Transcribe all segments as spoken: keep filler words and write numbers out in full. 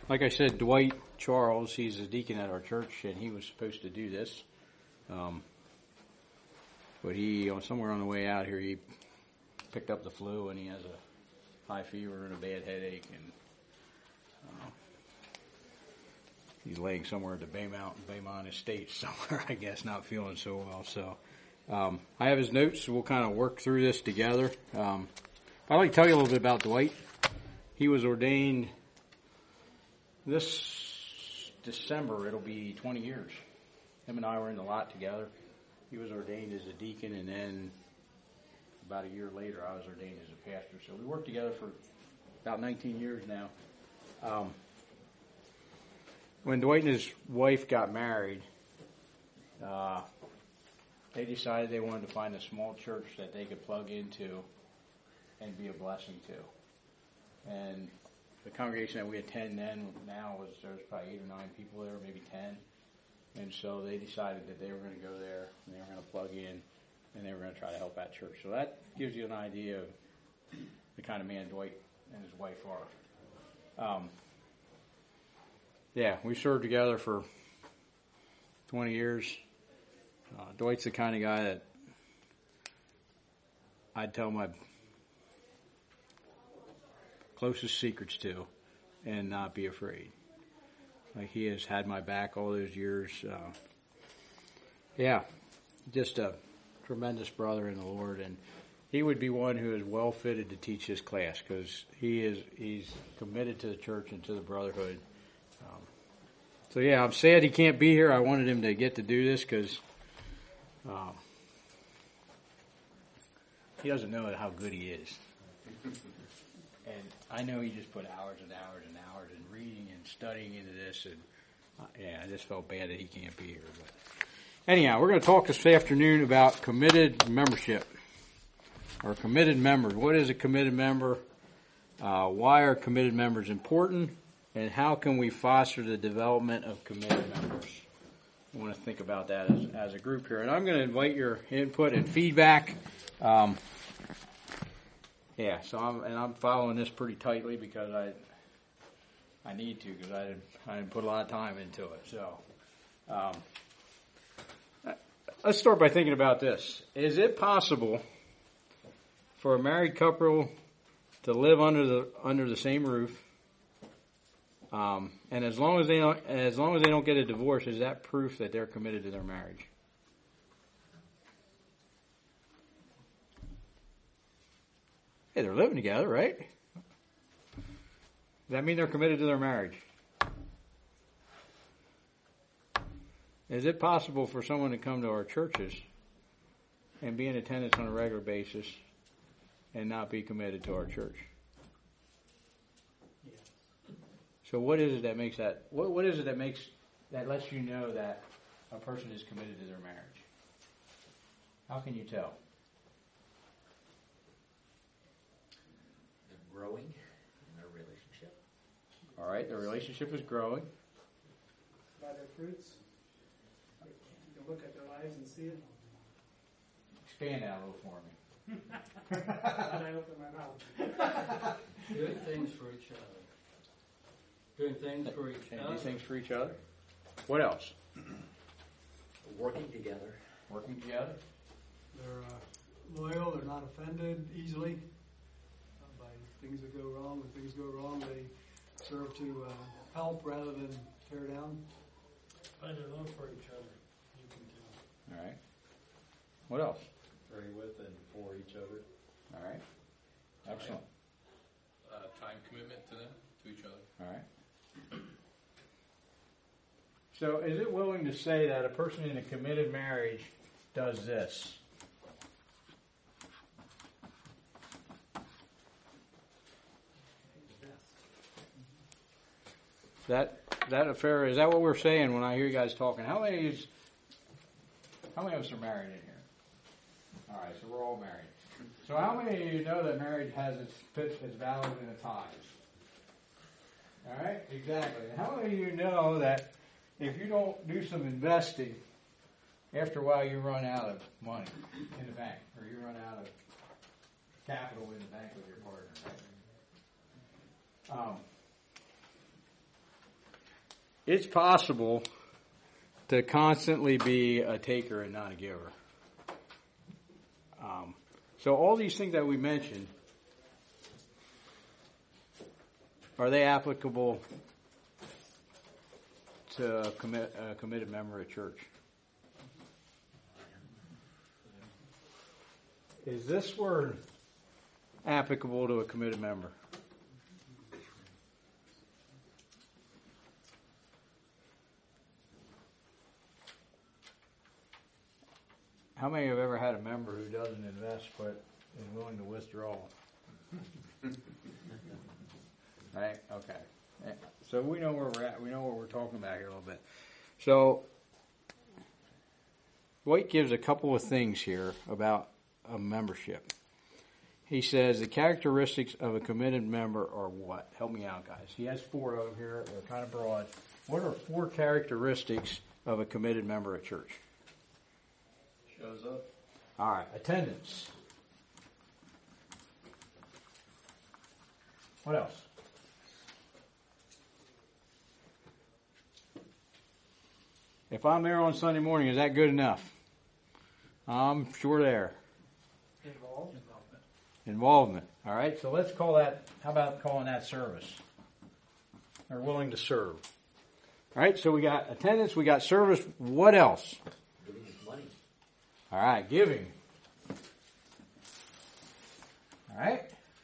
like I said, Dwight Charles, he's a deacon at our church, and he was supposed to do this. Um, but he, somewhere on the way out here, he picked up the flu, and he has a high fever and a bad headache, and uh, he's laying somewhere at the Baymount, Baymont Estate somewhere, I guess, not feeling so well. So um, I have his notes, so we'll kind of work through this together. Um, I'd like to tell you a little bit about Dwight. He was ordained this December. It'll be twenty years. Him and I were in the lot together. He was ordained as a deacon, and then about a year later, I was ordained as a pastor. So we worked together for about nineteen years now. Um, when Dwight and his wife got married, uh, they decided they wanted to find a small church that they could plug into and be a blessing to. And the congregation that we attend then now was, there was probably eight or nine people there, maybe ten. And so they decided that they were going to go there, and they were going to plug in, and they were going to try to help that church. So that gives you an idea of the kind of man Dwight and his wife are. Um, yeah, we served together for twenty years. Uh, Dwight's the kind of guy that I'd tell my closest secrets to and not be afraid. Like, he has had my back all those years. Uh, yeah, just a tremendous brother in the Lord, and he would be one who is well fitted to teach this class because he is he's committed to the church and to the brotherhood. Um, so yeah, I'm sad he can't be here. I wanted him to get to do this because um, he doesn't know how good he is. And I know he just put hours and hours and hours in reading and studying into this, and uh, yeah, I just felt bad that he can't be here. But anyhow, we're going to talk this afternoon about committed membership, or committed members. What is a committed member? Uh, why are committed members important? And how can we foster the development of committed members? I want to think about that as, as a group here. And I'm going to invite your input and feedback. Um, Yeah, so I'm and I'm following this pretty tightly because I I need to because I didn't I didn't put a lot of time into it. So um, let's start by thinking about this: is it possible for a married couple to live under the under the same roof, um, and as long as they don't as long as they don't get a divorce, is that proof that they're committed to their marriage? Hey, they're living together, right? Does that mean they're committed to their marriage? Is it possible for someone to come to our churches and be in attendance on a regular basis and not be committed to our church? Yes. So what is it that makes that, what, what is it that makes, that lets you know that a person is committed to their marriage? How can you tell? Growing in their relationship. All right, the relationship is growing. By their fruits. You can look at their lives and see it. Expand that a little for me. And I open my mouth. Doing things for each other. Doing things for each And other. do things for each other. What else? Working together. Working together. They're uh, loyal. They're not offended easily uh, by things that go wrong. When things go wrong, they serve to uh, help rather than tear down. By their love for each other, you can tell. All right. What else? Pray with and for each other. All right. Excellent. Uh, time commitment to them, to each other. All right. So is it willing to say that a person in a committed marriage does this? Is that, is that a fair, is that what we're saying when I hear you guys talking? How many is, how many of us are married in here? All right, so we're all married. So how many of you know that marriage has its its values and its highs? All right, exactly. And how many of you know that if you don't do some investing, after a while you run out of money in the bank, or you run out of capital in the bank with your partner, right? Um, it's possible to constantly be a taker and not a giver. Um, so all these things that we mentioned, are they applicable to a, commit, a committed member of church? Is this word applicable to a committed member? How many have ever had a member who doesn't invest but is willing to withdraw? Right? Okay. So we know where we're at. We know what we're talking about here a little bit. So White gives a couple of things here about a membership. He says the characteristics of a committed member are what? Help me out, guys. He has four of them here. They're kind of broad. What are four characteristics of a committed member of church? Shows up. All right. Attendance. What else? If I'm there on Sunday morning, is that good enough? I'm sure there. Involved. Involvement. All right. So let's call that, how about calling that service? They're willing to serve. All right. So we got attendance, we got service. What else? Giving us money. All right. Giving. All right.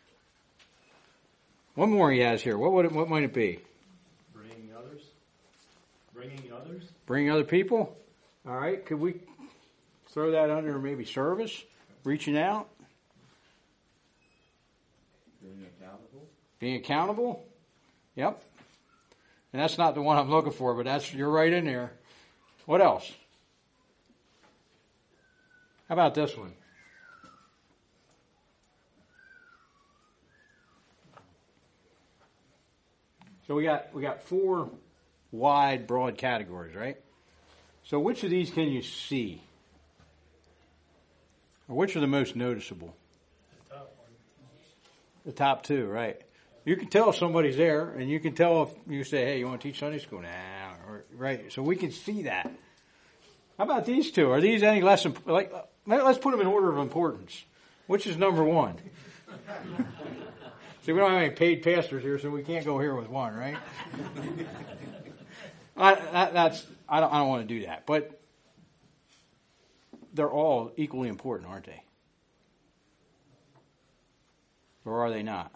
One more he has here. What would it, what might it be? Bringing others. Bringing others. Bringing other people? All right. Could we throw that under maybe service? Reaching out? Being accountable. Being accountable? Yep. And that's not the one I'm looking for, but that's, you're right in there. What else? How about this one? So we got we got four wide, broad categories, right? So which of these can you see? Or which are the most noticeable? The top one. The top two, right? You can tell if somebody's there, and you can tell if you say, hey, you want to teach Sunday school? Nah, or, right? So we can see that. How about these two? Are these any less, imp- like, let's put them in order of importance. Which is number one? See, we don't have any paid pastors here, so we can't go here with one, right? I, that, that's I don't I don't want to do that, but they're all equally important, aren't they? Or are they not?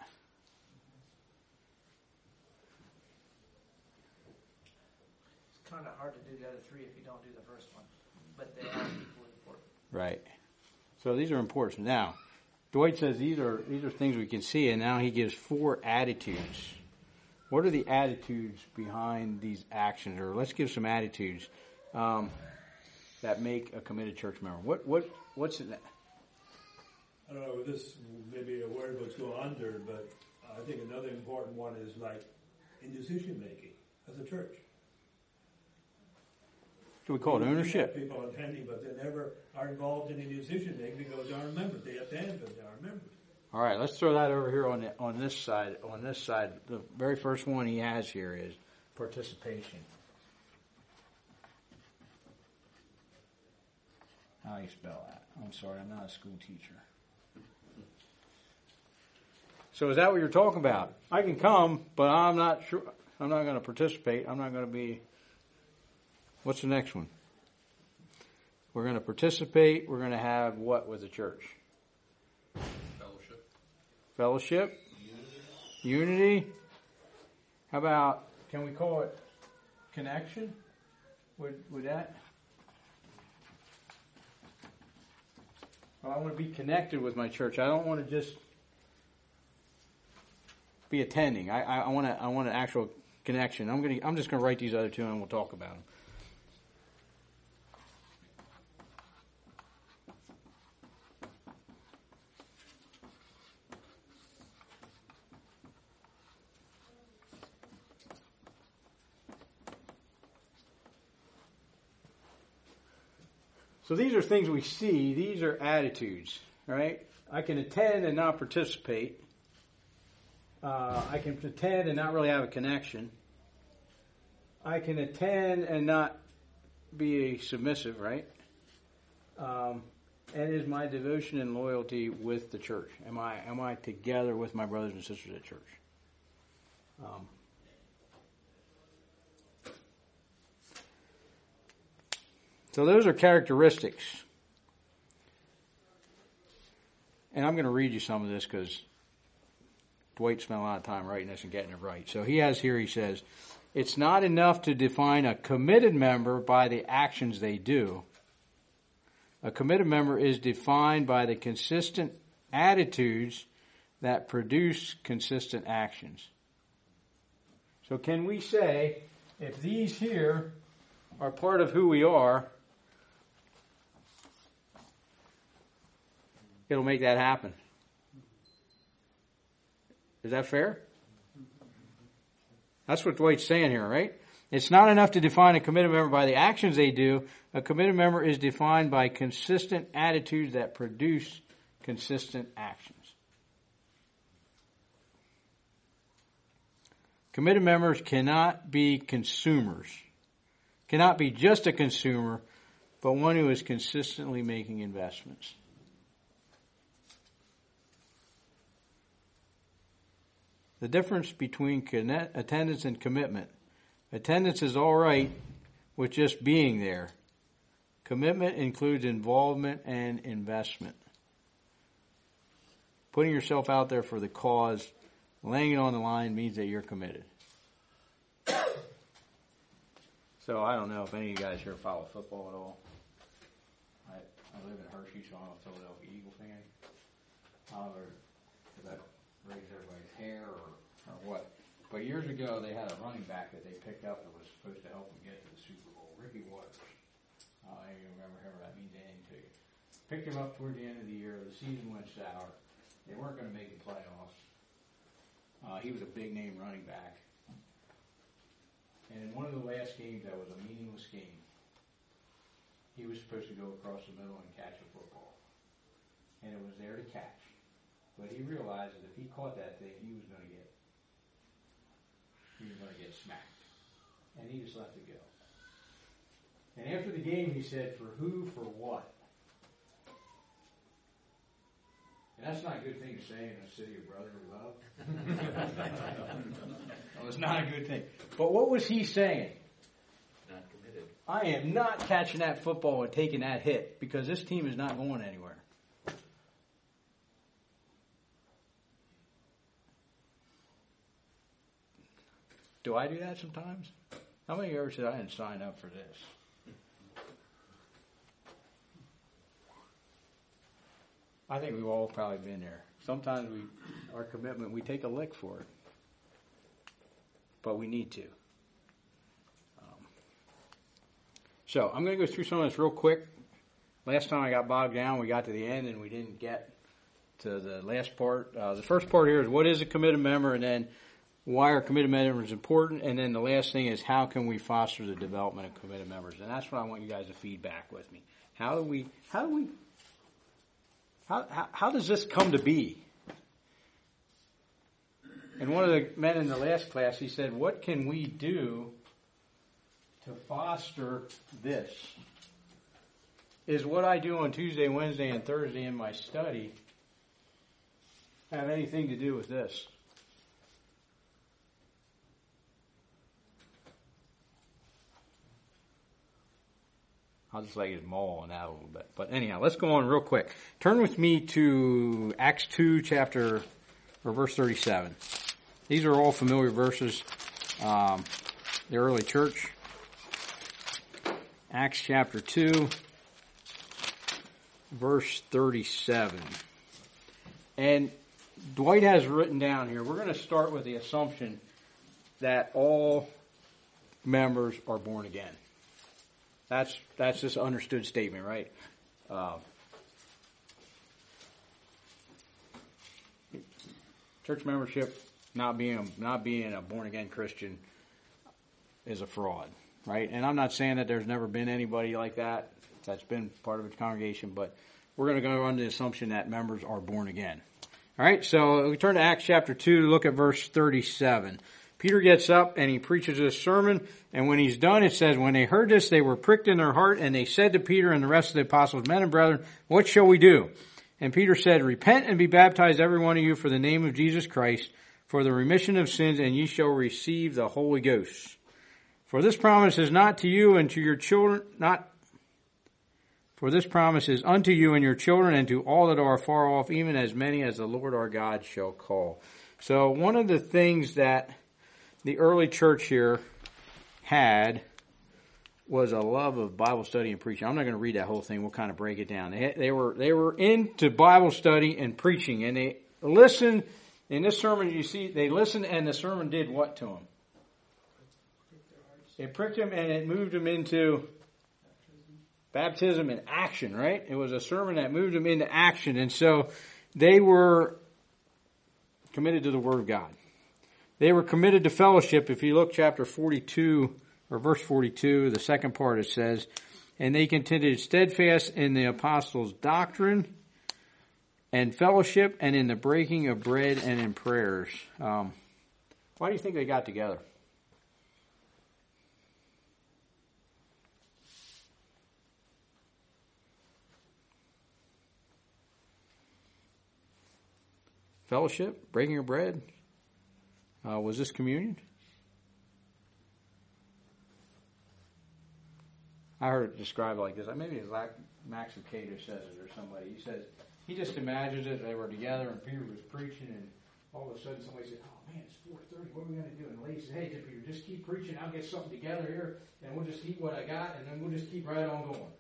It's kind of hard to do the other three if you don't do the first one, but they are equally important. Right. So these are important. Now, Dwight says these are these are things we can see, and now he gives four attitudes. What are the attitudes behind these actions? Or let's give some attitudes um, that make a committed church member. What what what's it? I don't know, this may be a word what's go under, but I think another important one is like in decision making as a church. Do we call it ownership? People attending, but they never are involved in any decision making because they aren't members. They attend, but they aren't members. All right, let's throw that over here on the, on this side. On this side, the very first one he has here is participation. How do you spell that? I'm sorry, I'm not a school teacher. So is that what you're talking about? I can come, but I'm not sure. I'm not going to participate. I'm not going to be. What's the next one? We're going to participate. We're going to have what with the church? Fellowship. Fellowship. Unity. Unity. How about, can we call it connection? Would would that? Well, I want to be connected with my church. I don't want to just be attending. I, I, I want to I want an actual connection. I'm gonna I'm just gonna write these other two and we'll talk about them. So these are things we see. These are attitudes, right? I can attend and not participate. Uh, I can attend and not really have a connection. I can attend and not be submissive, right? Um, and is my devotion and loyalty with the church? Am I am I together with my brothers and sisters at church? Um, so those are characteristics. And I'm going to read you some of this because Dwight spent a lot of time writing this and getting it right. So he has here, he says, it's not enough to define a committed member by the actions they do. A committed member is defined by the consistent attitudes that produce consistent actions. So can we say, if these here are part of who we are, it'll make that happen? Is that fair? That's what Dwight's saying here, right? It's not enough to define a committed member by the actions they do. A committed member is defined by consistent attitudes that produce consistent actions. Committed members cannot be consumers, cannot be just a consumer, but one who is consistently making investments. The difference between connect, attendance and commitment. Attendance is all right with just being there. Commitment includes involvement and investment. Putting yourself out there for the cause, laying it on the line means that you're committed. So I don't know if any of you guys here follow football at all. I, I live in Hershey, so I'm a Philadelphia Eagle fan. However, does that raise everybody's hair or, or what? But years ago, they had a running back that they picked up that was supposed to help them get to the Super Bowl, Ricky Waters. Uh, I don't even remember him, that means anything to you. Picked him up toward the end of the year. The season went sour. They weren't going to make the playoffs. Uh, he was a big-name running back. And in one of the last games that was a meaningless game, he was supposed to go across the middle and catch a football. And it was there to catch. But he realized that if he caught that thing, he was going to get he was going to get smacked. And he just let it go. And after the game, he said, for who, for what? And that's not a good thing to say in a city of brotherly love. No, it's not a good thing. But what was he saying? Not committed. I am not catching that football and taking that hit because this team is not going anywhere. Do I do that sometimes? How many of you ever said I didn't sign up for this? I think we've all probably been there. Sometimes we, our commitment, we take a lick for it. But we need to. Um, so I'm going to go through some of this real quick. Last time I got bogged down, we got to the end and we didn't get to the last part. Uh, the first part here is what is a committed member, and then why are committed members important, and then the last thing is how can we foster the development of committed members, and that's what I want you guys to feedback with me. How do we? How do we? How, how, how does this come to be? And one of the men in the last class, he said, what can we do to foster this? Is what I do on Tuesday, Wednesday, and Thursday in my study have anything to do with this? I'll just let you mull on that a little bit. But anyhow, let's go on real quick. Turn with me to Acts two, chapter, or verse thirty-seven. These are all familiar verses. Um, the early church. Acts chapter two, verse thirty-seven. And Dwight has written down here, we're going to start with the assumption that all members are born again. That's that's just an understood statement, right? Uh, church membership, not being not being a born again Christian, is a fraud, right? And I'm not saying that there's never been anybody like that that's been part of a congregation, but we're going to go on the assumption that members are born again. All right, so we turn to Acts chapter two, look at verse thirty-seven. Peter gets up and he preaches this sermon, and when he's done, it says, when they heard this, they were pricked in their heart, and they said to Peter and the rest of the apostles, men and brethren, what shall we do? And Peter said, repent and be baptized every one of you for the name of Jesus Christ, for the remission of sins, and ye shall receive the Holy Ghost. For this promise is not to you and to your children, not, for this promise is unto you and your children and to all that are far off, even as many as the Lord our God shall call. So one of the things that the early church here had was a love of Bible study and preaching. I'm not going to read that whole thing. We'll kind of break it down. They, they were they were into Bible study and preaching, and they listened. In this sermon, you see, they listened, and the sermon did what to them? It pricked them, and it moved them into baptism and action, right? It was a sermon that moved them into action, and so they were committed to the Word of God. They were committed to fellowship. If you look chapter forty-two, or verse forty-two, the second part, it says, and they continued steadfast in the apostles' doctrine and fellowship and in the breaking of bread and in prayers. Um, why do you think they got together? Fellowship, breaking of bread. Uh, was this communion? I heard it described like this. Maybe it's like Max Lucado says it or somebody. He says he just imagines it. They were together and Peter was preaching, and all of a sudden somebody said, "Oh man, it's four thirty. What are we going to do?" And the lady said, "Hey, Peter, just keep preaching. I'll get something together here, and we'll just eat what I got, and then we'll just keep right on going."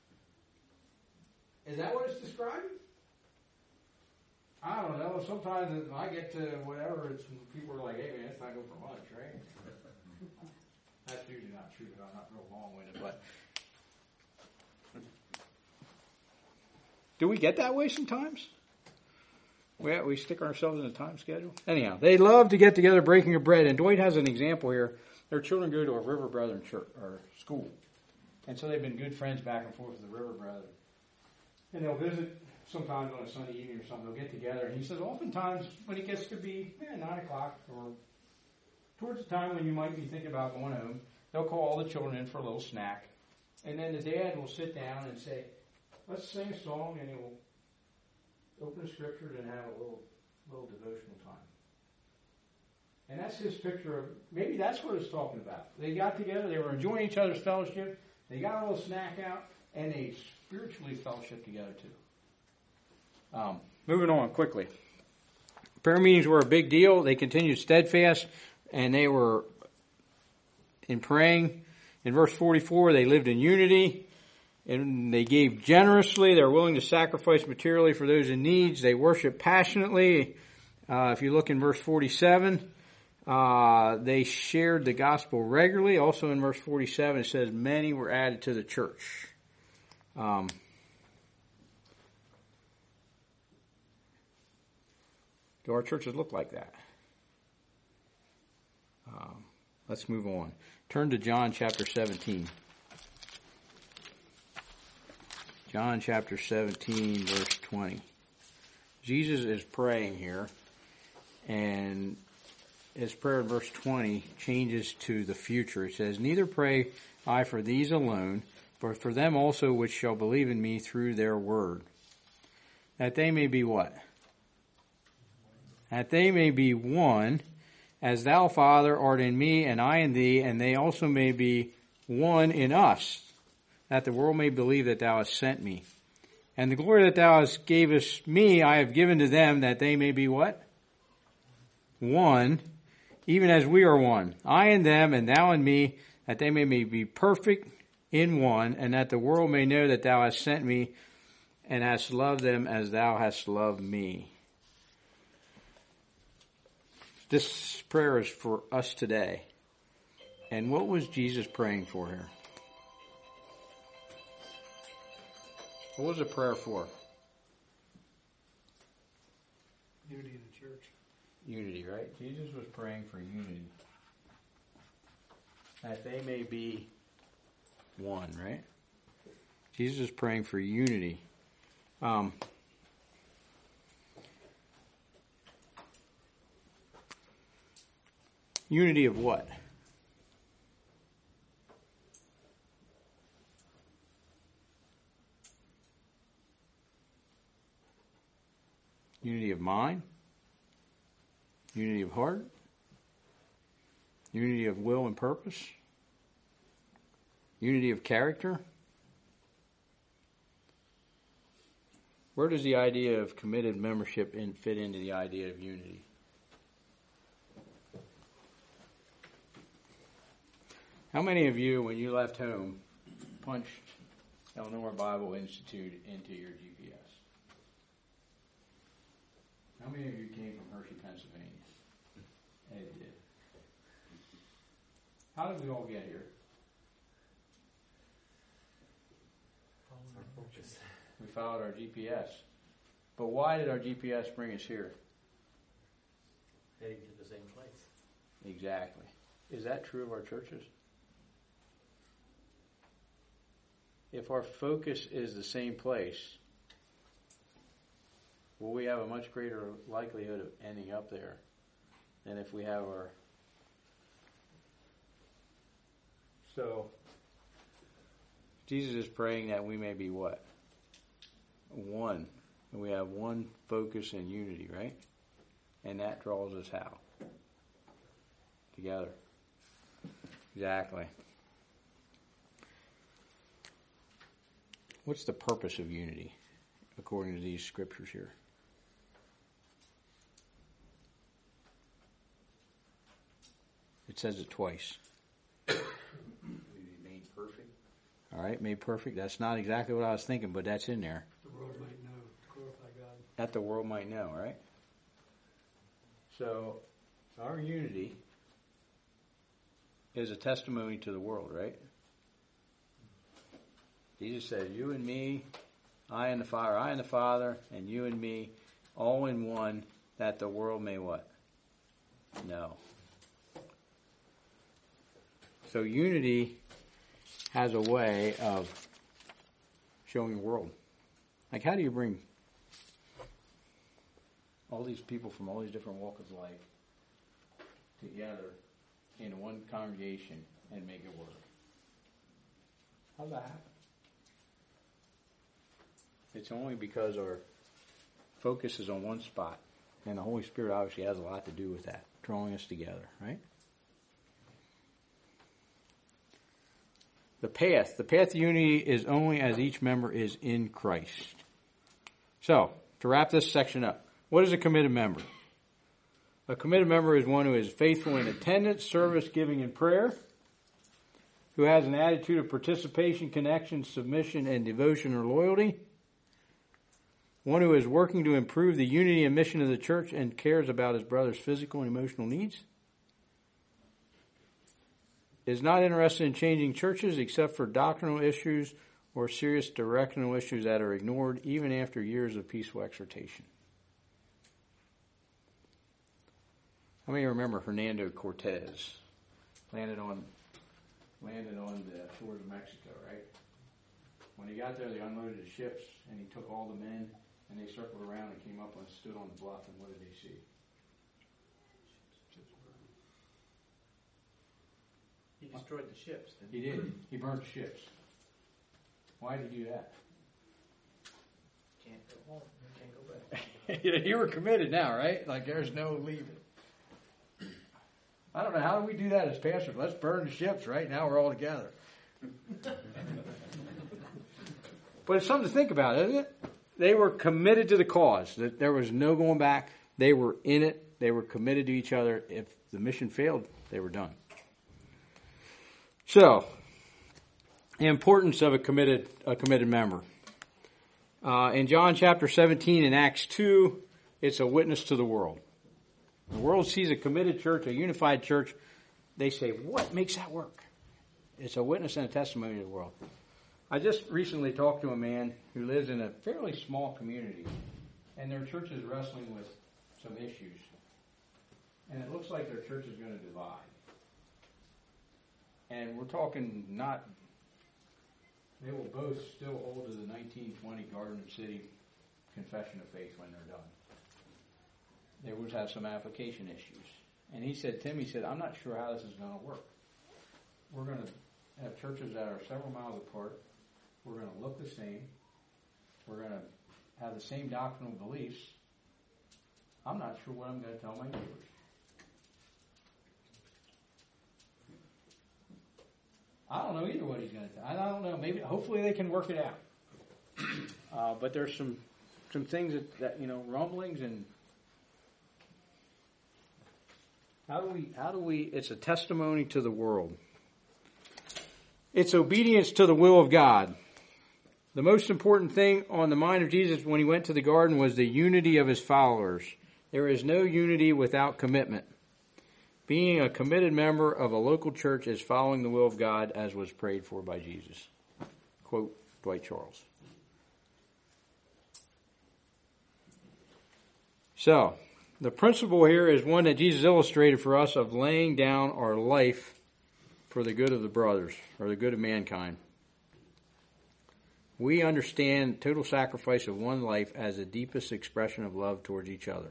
Is that what it's describing? I don't know. Sometimes when I get to whatever, it's people are like, "Hey man, it's not go for lunch, right?" That's usually not true. I'm not real long-winded, but do we get that way sometimes? We we stick ourselves in a time schedule. Anyhow, they love to get together, breaking of bread. And Dwight has an example here. Their children go to a River Brethren church or school, and so they've been good friends back and forth with the River Brethren. And they'll visit sometimes on a Sunday evening or something. They'll get together, and he says oftentimes when it gets to be eh, nine o'clock or towards the time when you might be thinking about going home, they'll call all the children in for a little snack, and then the dad will sit down and say, "Let's sing a song," and he will open the scriptures and have a little little devotional time. And that's his picture of, maybe that's what it's talking about. They got together, they were enjoying each other's fellowship, they got a little snack out, and they spiritually fellowship together too. Um, moving on quickly. Prayer meetings were a big deal. They continued steadfast, and they were in praying. In verse forty-four, they lived in unity. And they gave generously. They were willing to sacrifice materially for those in needs. They worshiped passionately. Uh, if you look in verse forty-seven, uh, they shared the gospel regularly. Also in verse forty-seven, it says, many were added to the church. Um, do our churches look like that? Um, let's move on. Turn to John chapter seventeen. John chapter seventeen, verse twenty. Jesus is praying here, and his prayer in verse twenty changes to the future. It says, neither pray I for these alone, but for them also which shall believe in me through their word. That they may be what? That they may be one, as thou, Father, art in me, and I in thee, and they also may be one in us, that the world may believe that thou hast sent me. And the glory that thou hast gavest me, I have given to them, that they may be what? One, even as we are one. I in them, and thou in me, that they may be perfect in one, and that the world may know that thou hast sent me, and hast loved them as thou hast loved me. This prayer is for us today. And what was Jesus praying for here? What was the prayer for? Unity in the church. Unity, right? Jesus was praying for unity. That they may be one, right? Jesus is praying for unity. Um, Unity of what? Unity of mind? Unity of heart? Unity of will and purpose? Unity of character? Where does the idea of committed membership in, fit into the idea of unity? How many of you, when you left home, punched Eleanor Bible Institute into your G P S? How many of you came from Hershey, Pennsylvania? Ed did. How did we all get here? Our focus. We followed our G P S. But why did our G P S bring us here? Heading to the same place. Exactly. Is that true of our churches? If our focus is the same place, will we have a much greater likelihood of ending up there than if we have our... So, Jesus is praying that we may be what? One. And we have one focus and unity, right? And that draws us how? Together. Exactly. What's the purpose of unity, according to these scriptures here? It says it twice. We made perfect. All right, made perfect. That's not exactly what I was thinking, but that's in there. The world might know, to glorify God. That the world might know, right? So, our unity is a testimony to the world, right? Jesus said, you and me, I and the Father, I and the Father, and you and me, all in one, that the world may what? Know. So unity has a way of showing the world. Like, how do you bring all these people from all these different walks of life together in one congregation and make it work? How does that happen? It's only because our focus is on one spot, and the Holy Spirit obviously has a lot to do with that, drawing us together, right? The path. The path to unity is only as each member is in Christ. So, to wrap this section up, what is a committed member? A committed member is one who is faithful in attendance, service, giving, and prayer, who has an attitude of participation, connection, submission, and devotion or loyalty, one who is working to improve the unity and mission of the church and cares about his brother's physical and emotional needs, is not interested in changing churches except for doctrinal issues or serious directional issues that are ignored even after years of peaceful exhortation. How many remember Hernando Cortez landed on landed on the shores of Mexico, right? When he got there, they unloaded the ships, and he took all the men, and they circled around and came up and stood on the bluff, and what did they see? He destroyed the ships. Didn't He did. He burnt the ships. Why did he do that? Can't go home. Can't go back. You were committed now, right? Like there's no leaving. I don't know. How do we do that as pastors? Let's burn the ships, right? Now we're all together. But it's something to think about, isn't it? They were committed to the cause. That there was no going back. They were in it. They were committed to each other. If the mission failed, they were done. So, the importance of a committed a committed member. Uh, in John chapter seventeen and Acts two, it's a witness to the world. The world sees a committed church, a unified church. They say, what makes that work? It's a witness and a testimony to the world. I just recently talked to a man who lives in a fairly small community, and their church is wrestling with some issues. And it looks like their church is going to divide. And we're talking not, they will both still hold to the nineteen twenty Garden City Confession of Faith when they're done. They will have some application issues. And he said, Tim, he said, I'm not sure how this is going to work. We're going to have churches that are several miles apart. We're going to look the same. We're going to have the same doctrinal beliefs. I'm not sure what I'm going to tell my neighbors. I don't know either what he's going to tell. I don't know. Maybe, hopefully they can work it out. Uh, but there's some some things that, that, you know, rumblings and how do we, how do we, it's a testimony to the world. It's obedience to the will of God. The most important thing on the mind of Jesus when he went to the garden was the unity of his followers. There is no unity without commitment. Being a committed member of a local church is following the will of God as was prayed for by Jesus. Quote Dwight Charles. So, the principle here is one that Jesus illustrated for us of laying down our life for the good of the brothers, or the good of mankind. We understand total sacrifice of one life as the deepest expression of love towards each other.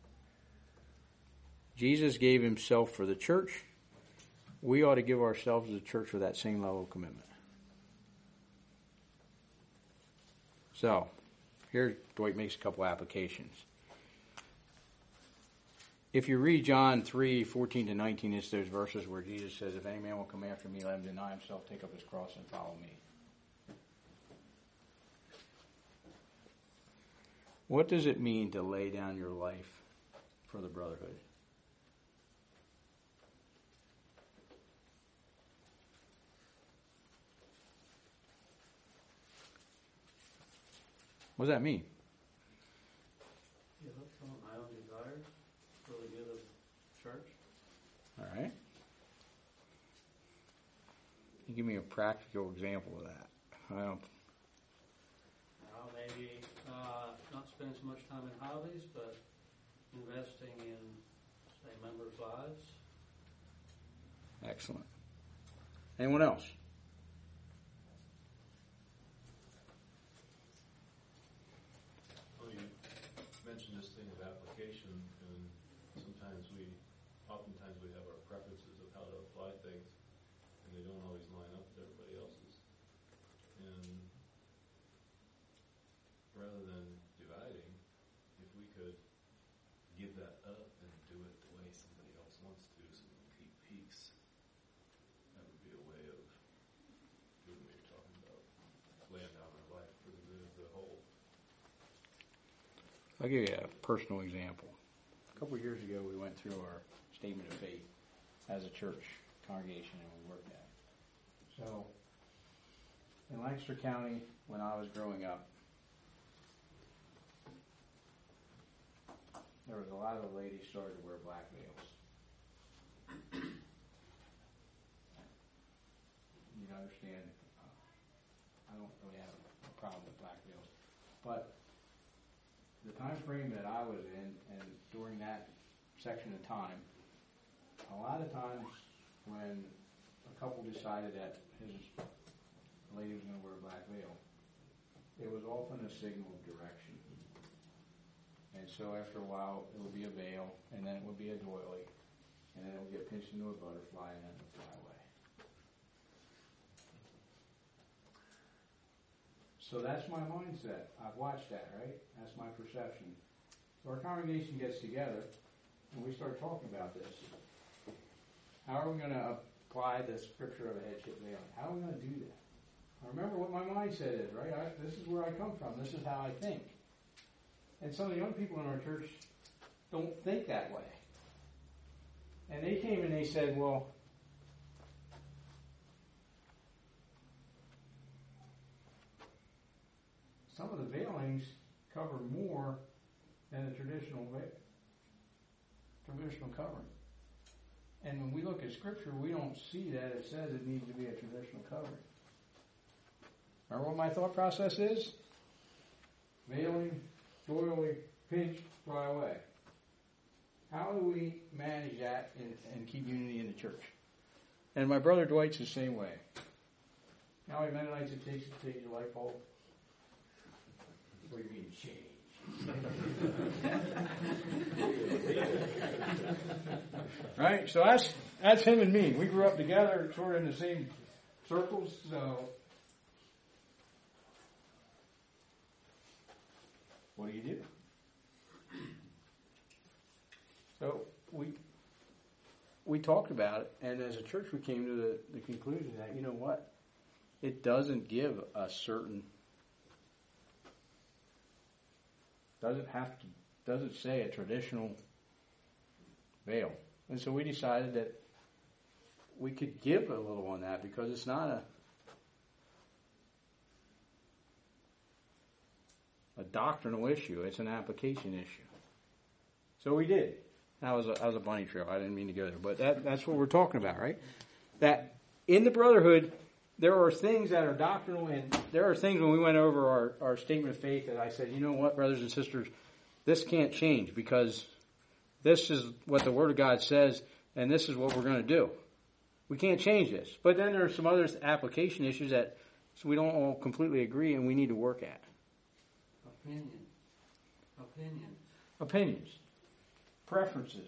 Jesus gave himself for the church. We ought to give ourselves to the church with that same level of commitment. So, here Dwight makes a couple applications. If you read John three, fourteen to nineteen, it's those verses where Jesus says, if any man will come after me, let him deny himself, take up his cross, and follow me. What does it mean to lay down your life for the brotherhood? What does that mean? Give up some of my own desires for the good of the church. All right. Can you give me a practical example of that? I don't. Well, maybe uh, not spending so much time in hobbies, but investing in, say, members' lives. Excellent. Anyone else? Well, you mentioned this thing of application, and sometimes we, oftentimes we have our preferences of how to apply things, and they don't always line up with everybody else's. And rather than dividing, if we could give that up and do it the way somebody else wants to, so we can keep peace, that would be a way of doing what you're talking about, laying down our life for the good of the whole. I'll give you a personal example. A couple of years ago, we went through our statement of faith as a church congregation, and we worked at it. So, in Lancaster County, when I was growing up, there was a lot of the ladies started to wear black veils. You can understand, uh, I don't really have a problem with black veils. But the time frame that I was in, and during that section of time, a lot of times when a couple decided that his lady was going to wear a black veil, it was often a signal of direction. And so after a while, it would be a veil, and then it would be a doily, and then it would get pinched into a butterfly, and then it would fly away. So that's my mindset. I've watched that, right? That's my perception. So our congregation gets together, and we start talking about this. How are we going to apply the scripture of a headship veil? How are we going to do that? I remember what my mindset is, right? I, this is where I come from. This is how I think. And some of the young people in our church don't think that way. And they came and they said, well, some of the veilings cover more than the traditional veil, traditional covering. And when we look at Scripture, we don't see that it says it needs to be a traditional covering. Remember what my thought process is? Veiling, doily, pinch, fly away. How do we manage that and, and keep unity in the church? And my brother Dwight's the same way. How many Mennonites it takes to change a light bulb? We're being changed. Right? So that's that's him and me. We grew up together, sort of in the same circles. So, what do you do? So we we talked about it, and as a church, we came to the, the conclusion that, you know what, it doesn't give a certain, doesn't have to, doesn't say a traditional veil. And so we decided that we could give a little on that because it's not a a doctrinal issue. It's an application issue. So we did. That was a, that was a bunny trail. I didn't mean to go there. But that, that's what we're talking about, right? That in the brotherhood, there are things that are doctrinal, and there are things when we went over our, our statement of faith that I said, you know what, brothers and sisters, this can't change because this is what the Word of God says, and this is what we're going to do. We can't change this. But then there are some other application issues that we don't all completely agree and we need to work at. Opinion. Opinion. Opinions. Preferences.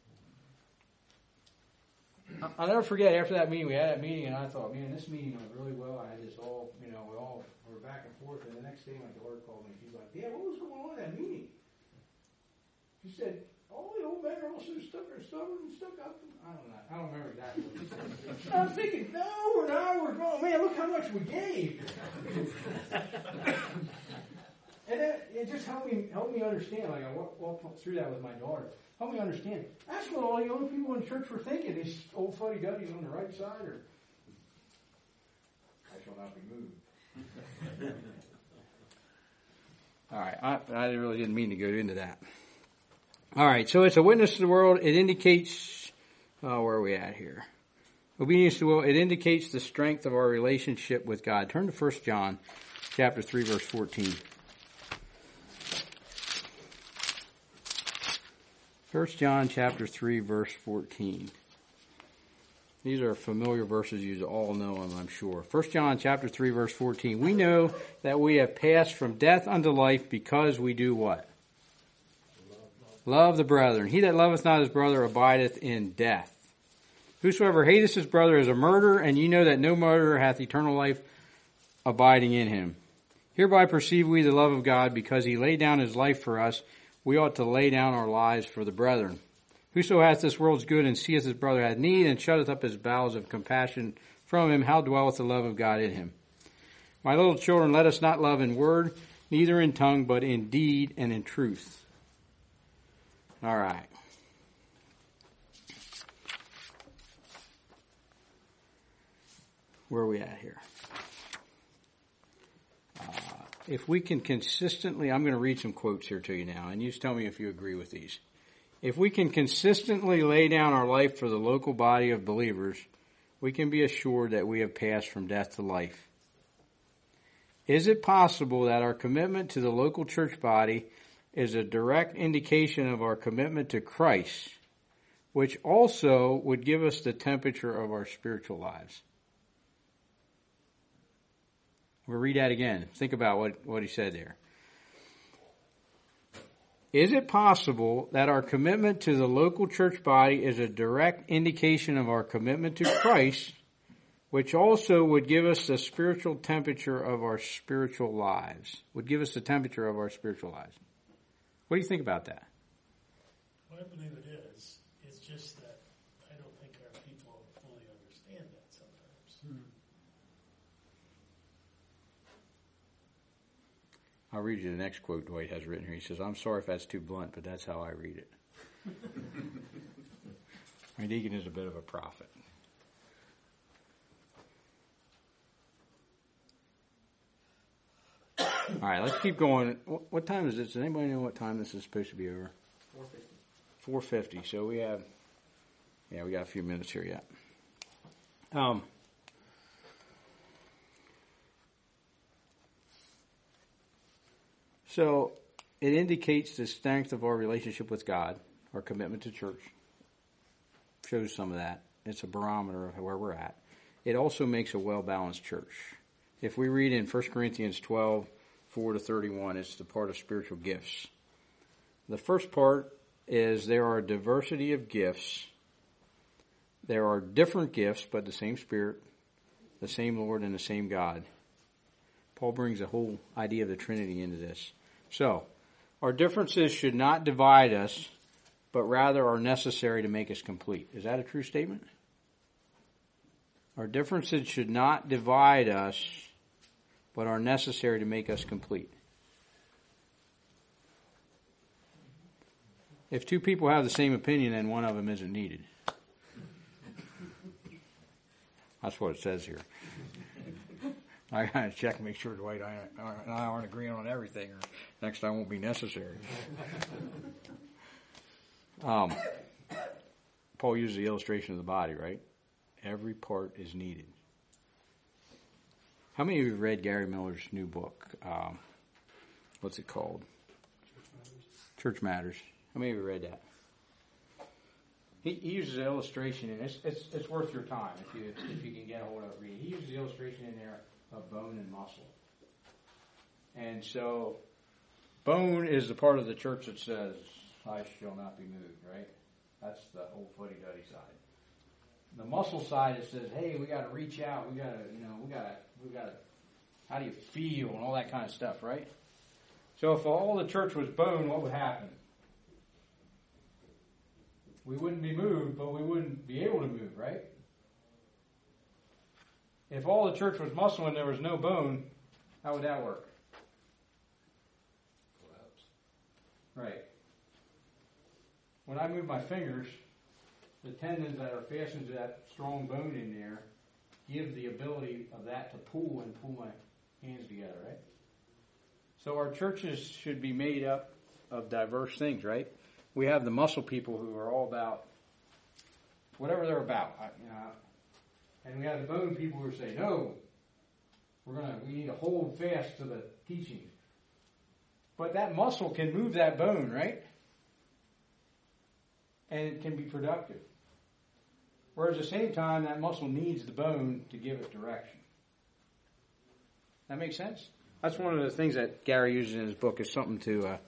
I'll never forget, after that meeting, we had that meeting, and I thought, man, this meeting went really well. I had this all, you know, we all were back and forth, and the next day my daughter called me, she's like, yeah, what was going on at that meeting? She said, all the old men are also stuck or stubborn and stuck up. I don't know. I don't remember exactly what she said. I was thinking, no, we're not. We're going, man, look how much we gave. And that, it just helped me helped me understand. Like I walked, walked through that with my daughter. Helped me understand. That's what all the young people in church were thinking. These old fuddy-duddies on the right side, or I shall not be moved. All right, I, I really didn't mean to go into that. All right, so it's a witness to the world. It indicates, uh, where are we at here? Obedience to the will. It indicates the strength of our relationship with God. Turn to First John chapter three, verse fourteen. First John chapter three, verse fourteen. These are familiar verses. You all know them, I'm sure. First John chapter three, verse fourteen. We know that we have passed from death unto life because we do what? Love the brethren. He that loveth not his brother abideth in death. Whosoever hateth his brother is a murderer, and ye know that no murderer hath eternal life abiding in him. Hereby perceive we the love of God, because he laid down his life for us. We ought to lay down our lives for the brethren. Whoso hath this world's good, and seeth his brother have need, and shutteth up his bowels of compassion from him, how dwelleth the love of God in him? My little children, let us not love in word, neither in tongue, but in deed and in truth. All right. Where are we at here? Uh, if we can consistently, I'm going to read some quotes here to you now, and you just tell me if you agree with these. If we can consistently lay down our life for the local body of believers, we can be assured that we have passed from death to life. Is it possible that our commitment to the local church body is a direct indication of our commitment to Christ, which also would give us the temperature of our spiritual lives? We'll read that again. Think about what, what he said there. Is it possible that our commitment to the local church body is a direct indication of our commitment to Christ, which also would give us the spiritual temperature of our spiritual lives? Would give us the temperature of our spiritual lives. What do you think about that? Well, I believe it is. It's just that I don't think our people fully understand that sometimes. Hmm. I'll read you the next quote Dwight has written here. He says, I'm sorry if that's too blunt, but that's how I read it. I mean, Deacon is a bit of a prophet. All right, let's keep going. What, what time is this? Does anybody know what time this is supposed to be over? four fifty. four fifty. So we have, yeah, we got a few minutes here yet. Um, so it indicates the strength of our relationship with God, our commitment to church. Shows some of that. It's a barometer of where we're at. It also makes a well-balanced church. If we read in First Corinthians twelve, four to thirty-one, it's the part of spiritual gifts. The first part is there are a diversity of gifts, there are different gifts, but the same Spirit, the same Lord, and the same God. Paul brings the whole idea of the Trinity into this. So, our differences should not divide us, but rather are necessary to make us complete. Is that a true statement? Our differences should not divide us, but are necessary to make us complete. If two people have the same opinion, then one of them isn't needed. That's what it says here. I gotta check and make sure Dwight and I aren't agreeing on everything, or next time won't be necessary. um, Paul uses the illustration of the body, right? Every part is needed. How many of you have read Gary Miller's new book? Um, what's it called? Church Matters. How many of you read that? He, he uses an illustration, and it's, it's it's worth your time if you if you can get a hold of it. Read. He uses the illustration in there of bone and muscle. And so, bone is the part of the church that says, "I shall not be moved." Right? That's the old fuddy-duddy side. The muscle side, it says, "Hey, we got to reach out. We got to, you know, we got to, we got to. How do you feel and all that kind of stuff?" Right? So, if all the church was bone, what would happen? We wouldn't be moved, but we wouldn't be able to move, right? If all the church was muscle and there was no bone, how would that work? Collapse. Right. When I move my fingers, the tendons that are fastened to that strong bone in there give the ability of that to pull and pull my hands together, right? So our churches should be made up of diverse things, right? We have the muscle people who are all about whatever they're about, you know, and we have the bone people who say, "No, we're gonna, we need to hold fast to the teaching." But that muscle can move that bone, right? And it can be productive. Whereas at the same time, that muscle needs the bone to give it direction. That makes sense? That's one of the things that Gary uses in his book is something to uh,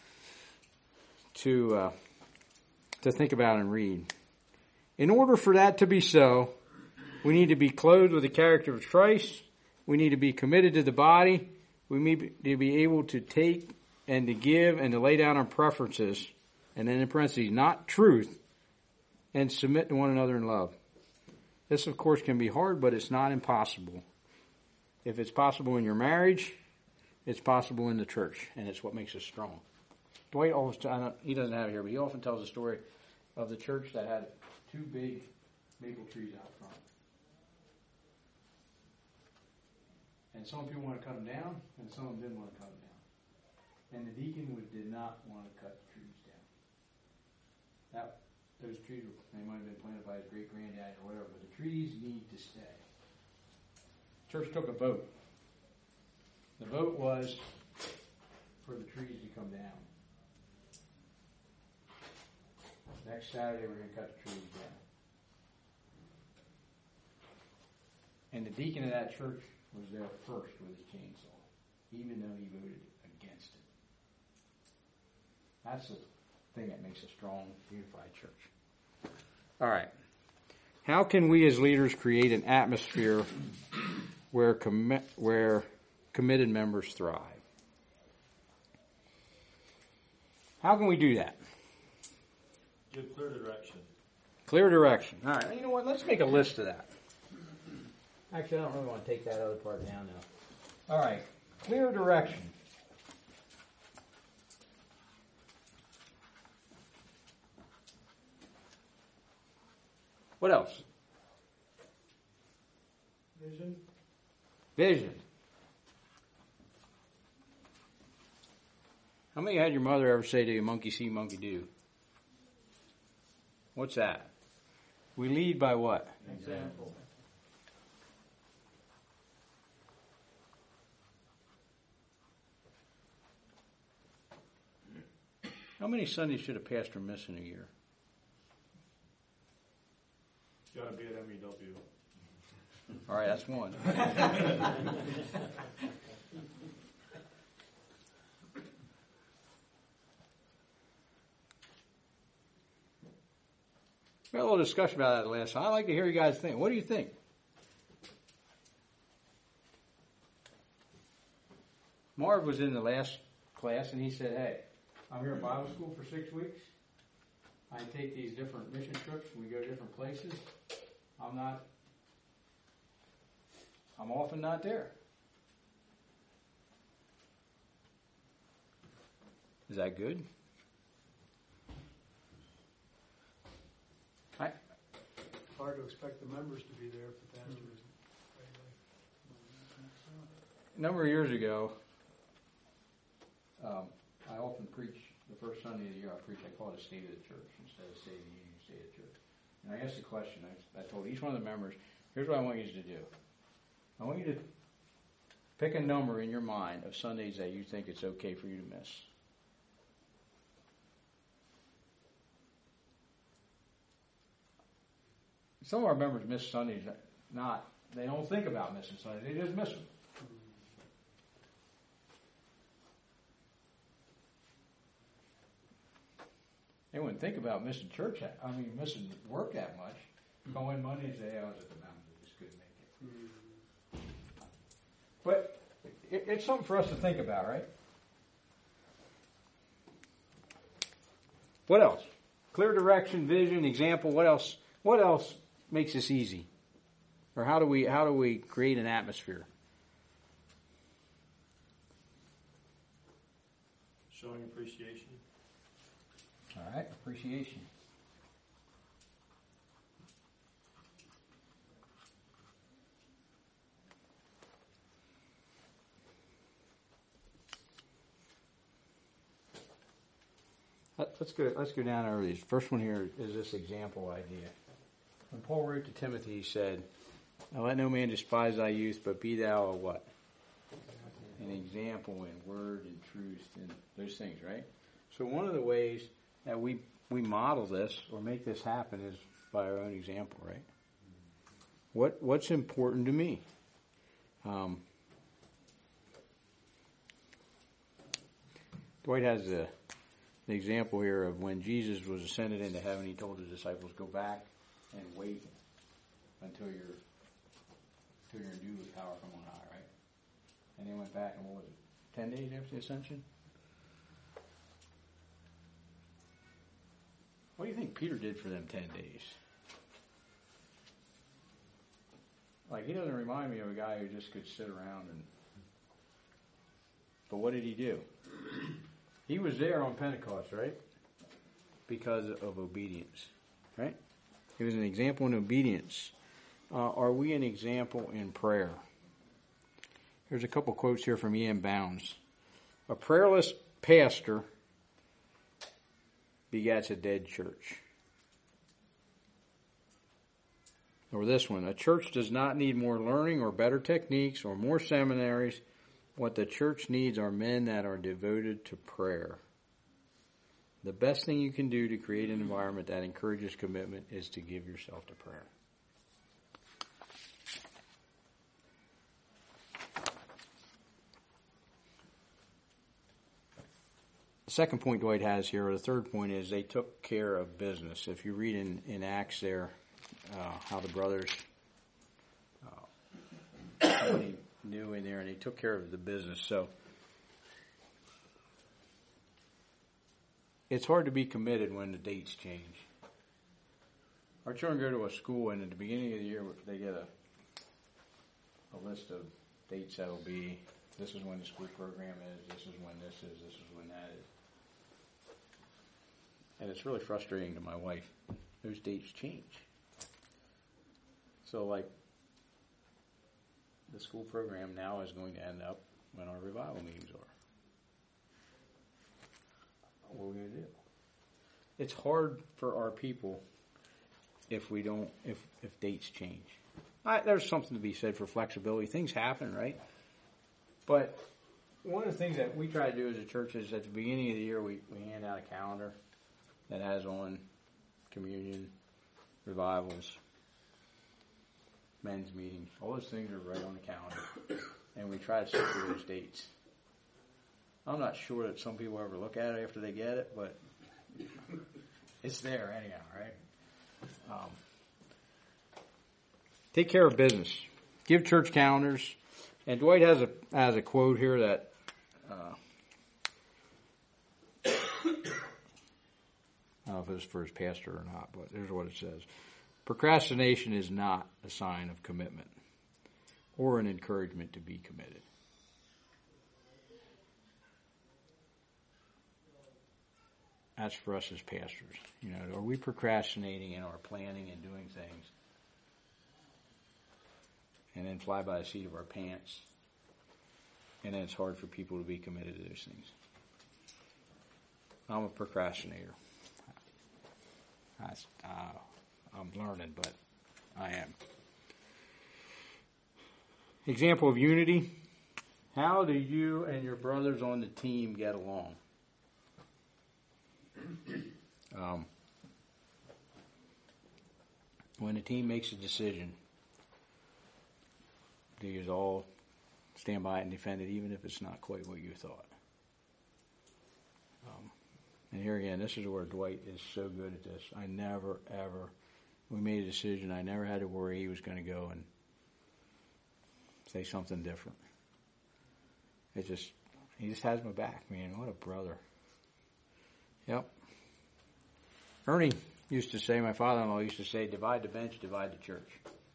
to uh, to think about and read. In order for that to be so, we need to be clothed with the character of Christ. We need to be committed to the body. We need to be able to take and to give and to lay down our preferences, and then in parentheses, not truth, and submit to one another in love. This, of course, can be hard, but it's not impossible. If it's possible in your marriage, it's possible in the church, and it's what makes us strong. Dwight always, I don't, he doesn't have it here, but he often tells a story of the church that had two big maple trees out front. And some people want to cut them down, and some of them didn't want to cut them down. And the deacon would, did not want to cut the trees down. That, those trees, they might have been planted by his great-granddad or whatever, but the trees need to stay. Church took a vote. The vote was for the trees to come down. Next Saturday, we're going to cut the trees down. And the deacon of that church was there first with his chainsaw, even though he voted against it. That's the thing that makes a strong, unified church. All right. How can we as leaders create an atmosphere where commi- where committed members thrive? How can we do that? Give clear direction. Clear direction. All right. You know what? Let's make a list of that. Actually, I don't really want to take that other part down now. All right. Clear direction. What else? Vision. Vision. How many had your mother ever say to you, monkey see, monkey do? What's that? We lead by what? Example. How many Sundays should a pastor miss in a year? Gotta be at M E W. All right, that's one. Well, little discussion about that last time. I'd like to hear you guys think. What do you think? Marv was in the last class, and he said, hey, I'm here at Bible school for six weeks. I take these different mission trips, and we go to different places. I'm not, I'm often not there. Is that good? I, Hard to expect the members to be there if the pastor isn't. a number of years ago, um, I often preach the first Sunday of the year. I preach, I call it a state of the church instead of state of the union, state of the church. And I asked the question, I, I told each one of the members, here's what I want you to do. I want you to pick a number in your mind of Sundays that you think it's okay for you to miss. Some of our members miss Sundays, not, they don't think about missing Sundays, they just miss them. They wouldn't think about missing church, I mean, missing work that much. Go in Monday and say, hey, I was at the mountain, I just couldn't make it. But it, it's something for us to think about, right? What else? Clear direction, vision, example, what else? What else makes this easy? Or how do we how do we create an atmosphere? Showing appreciation. All right, appreciation. Let's go. Let's go down over these. First one here is this example idea. When Paul wrote to Timothy, he said, "Now let no man despise thy youth, but be thou a what? An example in word and truth and those things." Right. So one of the ways that we we model this or make this happen is by our own example. Right. What what's important to me? Um, Dwight has the. The example here of when Jesus was ascended into heaven, he told his disciples, go back and wait until you're, until you're endued with power from on high, right? And they went back, and what was it, ten days after the ascension? What do you think Peter did for them ten days? Like, he doesn't remind me of a guy who just could sit around and... But what did he do? He was there on Pentecost, right? Because of obedience, right? He was an example in obedience. Uh, are we an example in prayer? Here's a couple quotes here from E M Bounds. A prayerless pastor begets a dead church. Or this one, a church does not need more learning or better techniques or more seminaries. What the church needs are men that are devoted to prayer. The best thing you can do to create an environment that encourages commitment is to give yourself to prayer. The second point Dwight has here, or the third point, is they took care of business. If you read in, in Acts there, uh, how the brothers... Uh, new in there, and they took care of the business. So it's hard to be committed when the dates change. Our children go to a school, and at the beginning of the year, they get a a list of dates that'll be, this is when the school program is, this is when this is, this is when that is. And it's really frustrating to my wife. Those dates change. So, like, the school program now is going to end up when our revival meetings are. What are we going to do? It's hard for our people if we don't, if, if dates change. I, there's something to be said for flexibility. Things happen, right? But one of the things that we try to do as a church is at the beginning of the year, we, we hand out a calendar that has on communion, revivals, men's meetings. All those things are right on the calendar. And we try to stick to those dates. I'm not sure that some people ever look at it after they get it, but it's there anyhow, right? Um, take care of business. Give church calendars. And Dwight has a has a quote here that uh, I don't know if it was for his pastor or not, but here's what it says. Procrastination is not a sign of commitment or an encouragement to be committed. That's for us as pastors. You know, are we procrastinating in our planning and doing things and then fly by the seat of our pants, and then it's hard for people to be committed to those things? I'm a procrastinator. I, uh, I'm learning, but I am. Example of unity. How do you and your brothers on the team get along? Um, when the team makes a decision, do you all stand by it and defend it, even if it's not quite what you thought? Um, and here again, this is where Dwight is so good at this. I never, ever, we made a decision, I never had to worry he was going to go and say something different. It just, he just has my back, man. What a brother. Yep. Ernie used to say, my father-in-law used to say, divide the bench, divide the church.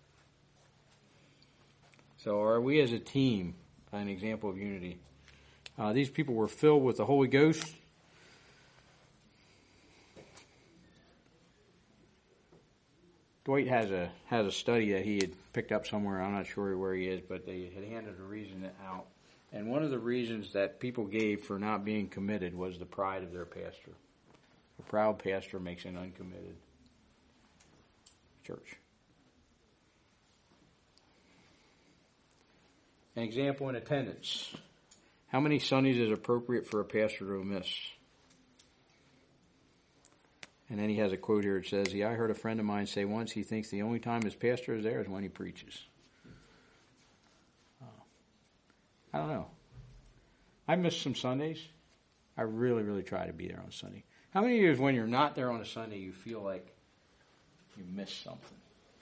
So are we as a team an example of unity? Uh, these people were filled with the Holy Ghost. Dwight has a has a study that he had picked up somewhere. I'm not sure where he is, but they had handed a reason out. And one of the reasons that people gave for not being committed was the pride of their pastor. A proud pastor makes an uncommitted church. An example in attendance. How many Sundays is appropriate for a pastor to miss? And then he has a quote here. It says, yeah, I heard a friend of mine say once he thinks the only time his pastor is there is when he preaches. Uh, I don't know. I miss some Sundays. I really, really try to be there on Sunday. How many of you, when you're not there on a Sunday, you feel like you missed something?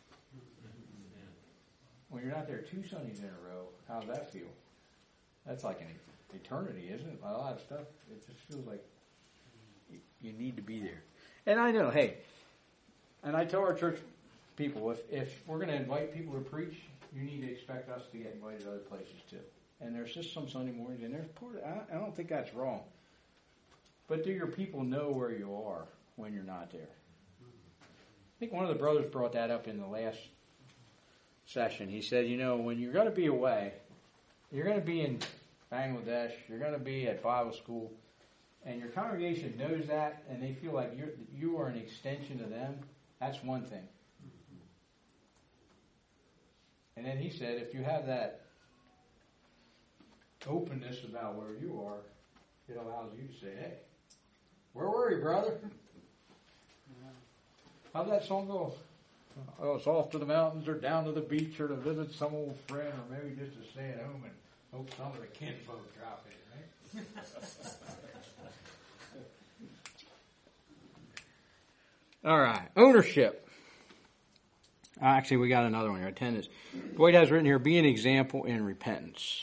When you're not there two Sundays in a row, how does that feel? That's like an eternity, isn't it? A lot of stuff. It just feels like you need to be there. And I know, hey, and I tell our church people, if, if we're going to invite people to preach, you need to expect us to get invited to other places too. And there's just some Sunday mornings, and there's part of, I don't think that's wrong. But do your people know where you are when you're not there? I think one of the brothers brought that up in the last session. He said, you know, when you're going to be away, you're going to be in Bangladesh, you're going to be at Bible school, and your congregation knows that, and they feel like you're, you are an extension of them, that's one thing. And then he said, if you have that openness about where you are, it allows you to say, hey, where were you, brother? How'd that song go? Oh, it's off to the mountains or down to the beach or to visit some old friend or maybe just to stay at home and hope some of the kinfolk drop in, right? All right, ownership. Uh, actually, we got another one here, attendance. Dwight has written here, be an example in repentance.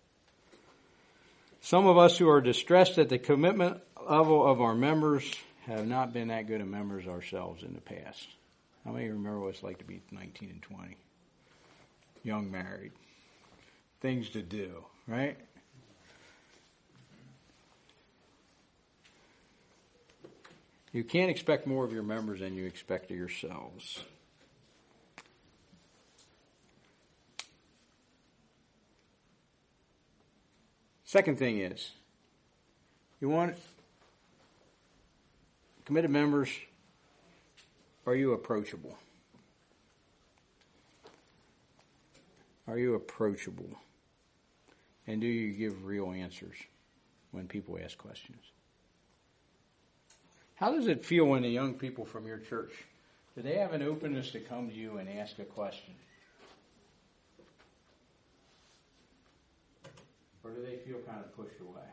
Some of us who are distressed at the commitment level of our members have not been that good of members ourselves in the past. How many remember what it's like to be nineteen and twenty? Young married. Things to do, right? You can't expect more of your members than you expect of yourselves. Second thing is, you want committed members, are you approachable? Are you approachable? And do you give real answers when people ask questions? How does it feel when the young people from your church, do they have an openness to come to you and ask a question? Or do they feel kind of pushed away?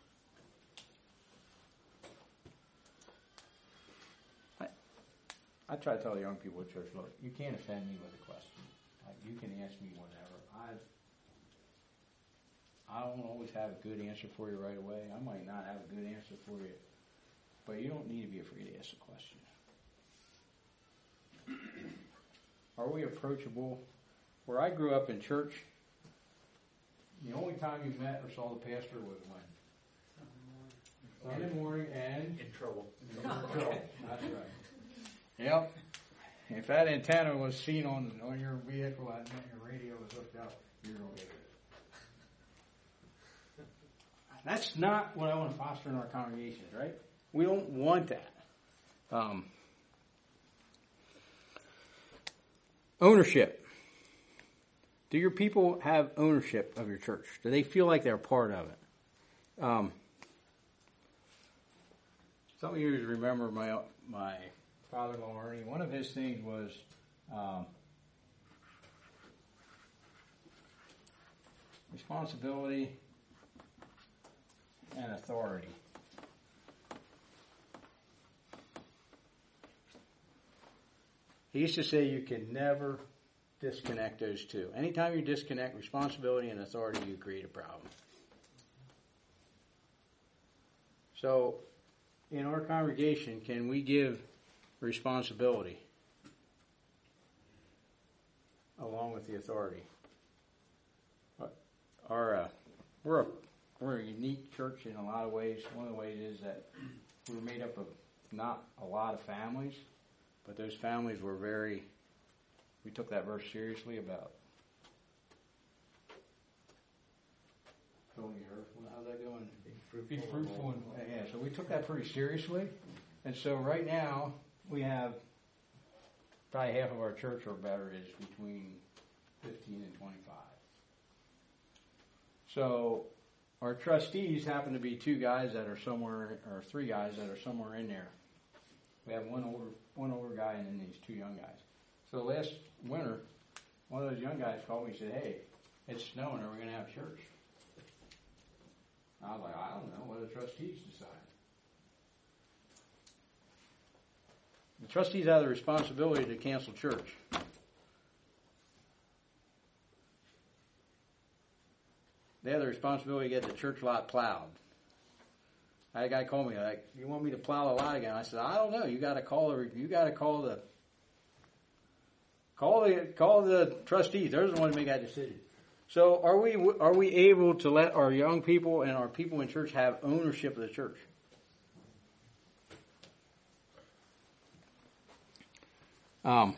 I, I try to tell the young people at church, look, you can't offend me with a question. Like, you can ask me whatever. I I don't always have a good answer for you right away. I might not have a good answer for you, but you don't need to be afraid to ask a question. Are we approachable? Where I grew up in church, the only time you met or saw the pastor was when? Sunday morning and? In trouble. In trouble. That's right. Yep. If that antenna was seen on, on your vehicle and your radio was hooked up, you're going to get it. That's not what I want to foster in our congregations, right? We don't want that. Um, ownership. Do your people have ownership of your church? Do they feel like they're part of it? Um, some of you remember my my father-in-law Ernie. One of his things was um, responsibility and authority. He used to say you can never disconnect those two. Anytime you disconnect responsibility and authority, you create a problem. So, in our congregation, can we give responsibility along with the authority? Our, uh, we're a we're a unique church in a lot of ways. One of the ways is that we're made up of not a lot of families, but those families were very. We took that verse seriously about filling the earth. How's that going? Be fruitful. And, yeah, so we took that pretty seriously. And so right now, we have probably half of our church or better is between fifteen and twenty-five. So our trustees happen to be two guys that are somewhere, or three guys that are somewhere in there. We have one older, one older guy and then these two young guys. So last winter, one of those young guys called me and said, hey, it's snowing, are we going to have church? I was like, I don't know, what do the trustees decide? The trustees have the responsibility to cancel church. They have the responsibility to get the church lot plowed. I had a guy call me like, "You want me to plow the lot again?" I said, "I don't know. You got to call the you got to call the call the call the trustees. They're the ones who make that decision." So, are we are we able to let our young people and our people in church have ownership of the church? Um,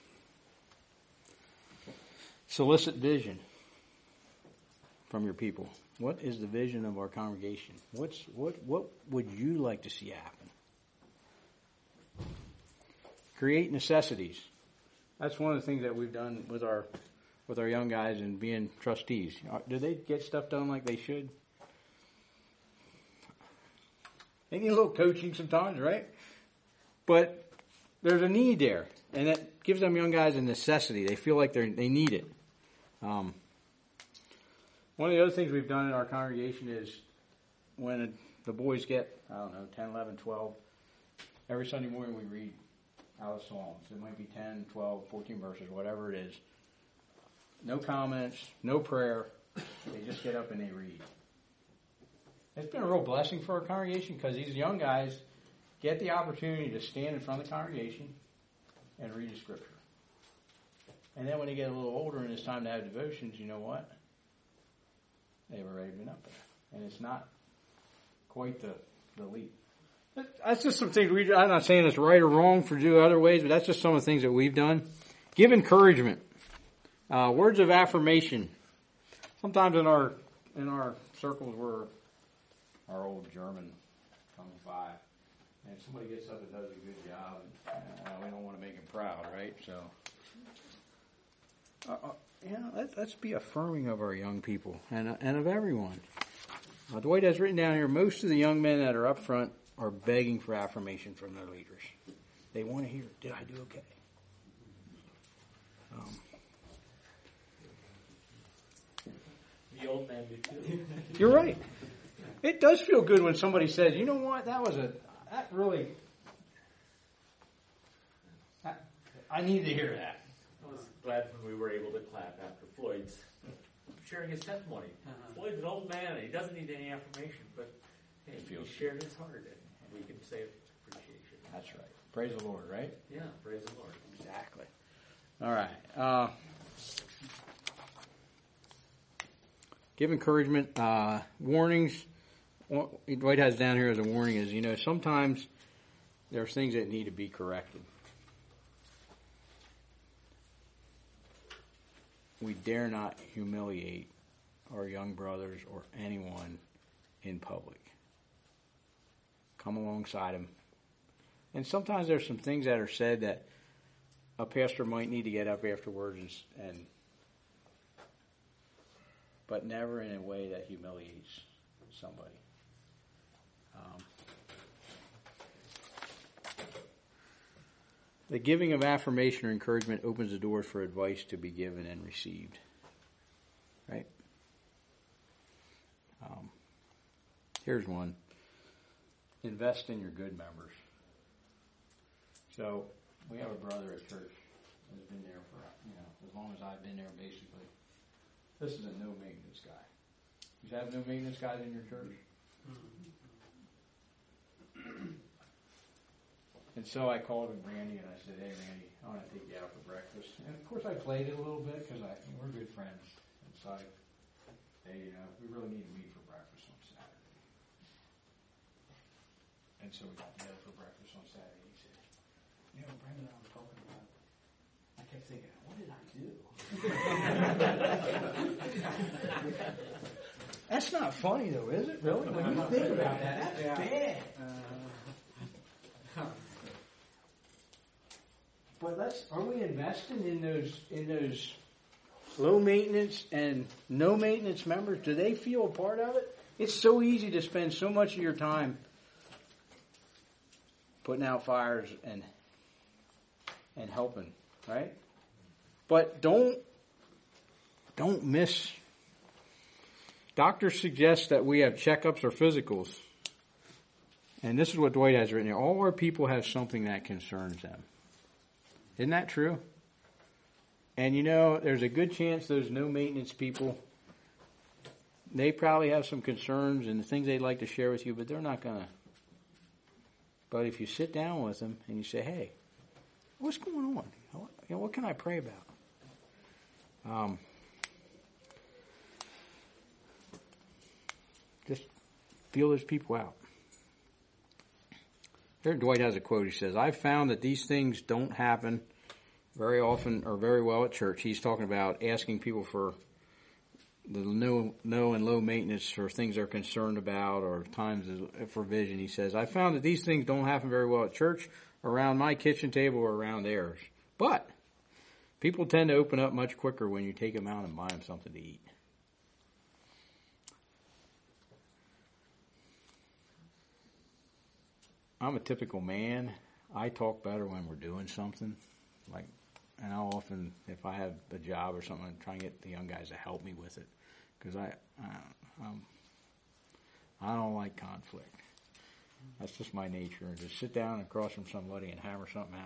solicit vision from your people. What is the vision of our congregation? What's what what would you like to see happen? Create necessities. That's one of the things that we've done with our with our young guys and being trustees. Do they get stuff done like they should? They need a little coaching sometimes, right? But there's a need there, and that gives them young guys a necessity. They feel like they they need it. Um, One of the other things we've done in our congregation is when the boys get, I don't know, ten, eleven, twelve, every Sunday morning we read out of Psalms. It might be ten, twelve, fourteen verses, whatever it is. No comments, no prayer. They just get up and they read. It's been a real blessing for our congregation because these young guys get the opportunity to stand in front of the congregation and read the scripture. And then when they get a little older and it's time to have devotions, you know what? They've already been up there. And it's not quite the, the leap. That's just some things we, I'm not saying it's right or wrong for do other ways, but that's just some of the things that we've done. Give encouragement. Uh, words of affirmation. Sometimes in our, in our circles where our old German comes by and somebody gets up and does a good job, and, uh, we don't want to make him proud, right? So, uh, Yeah, let, let's be affirming of our young people and uh, and of everyone. Uh, Dwight has written down here, most of the young men that are up front are begging for affirmation from their leaders. They want to hear, did I do okay? Um, The old man did too. you're right. It does feel good when somebody says, you know what, that was a, that really, I, I need to hear that. I was glad when we were able to clap after Floyd's sharing his testimony. Uh-huh. Floyd's an old man and he doesn't need any affirmation, but hey, He he feels shared his heart and we can say appreciation. That's right. Praise the Lord, right? Yeah, praise the Lord. Exactly. All right. Uh, give encouragement. Uh, warnings. What Dwight has down here as a warning is, you know, sometimes there's things that need to be corrected. We dare not humiliate our young brothers or anyone in public. Come alongside them. And sometimes there's some things that are said that a pastor might need to get up afterwards and, and but never in a way that humiliates somebody. Um, the giving of affirmation or encouragement opens the doors for advice to be given and received. Right? Um, here's one. Invest in your good members. So, we have a brother at church who's been there for, you know, as long as I've been there, basically. This is a no-maintenance guy. You have no-maintenance guys in your church? And so I called him Randy, and I said, hey, Randy, I want to take you out for breakfast. And, of course, I played it a little bit because I we're good friends. And so I, hey, you know, we really need to meet for breakfast on Saturday. And so we got together for breakfast on Saturday. He said, you know, Brandon, I was talking about, I kept thinking, what did I do? That's not funny, though, is it? Really? When you think about that, that's Yeah. bad. Uh, But let's, are we investing in those in those low maintenance and no maintenance members? Do they feel a part of it? It's so easy to spend so much of your time putting out fires and and helping, right? But don't don't miss. Doctors suggest that we have checkups or physicals. And this is what Dwight has written here. All our people have something that concerns them. Isn't that true? And you know, there's a good chance those no maintenance people, they probably have some concerns and things they'd like to share with you, but they're not going to. But if you sit down with them and you say, hey, what's going on? You know, what can I pray about? Um, just feel those people out. Here Dwight has a quote. He says, I've found that these things don't happen very often or very well at church. He's talking about asking people for the no, no and low maintenance for things they're concerned about or times for vision. He says, I found that these things don't happen very well at church, around my kitchen table or around theirs. But people tend to open up much quicker when you take them out and buy them something to eat. I'm a typical man. I talk better when we're doing something. Like, and I'll often, if I have a job or something, I try and get the young guys to help me with it. Because I, I, um, I don't like conflict. That's just my nature. Just sit down across from somebody and hammer something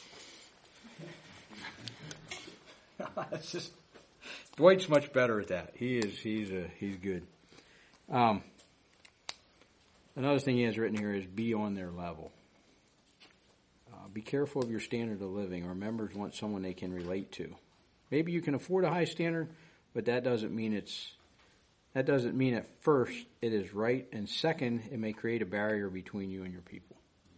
out. It's just, Dwight's much better at that. He is, he's a, he's good. Um, Another thing he has written here is be on their level. Uh, be careful of your standard of living. Our members want someone they can relate to. Maybe you can afford a high standard, but that doesn't mean it's that doesn't mean at first it is right, and second, it may create a barrier between you and your people.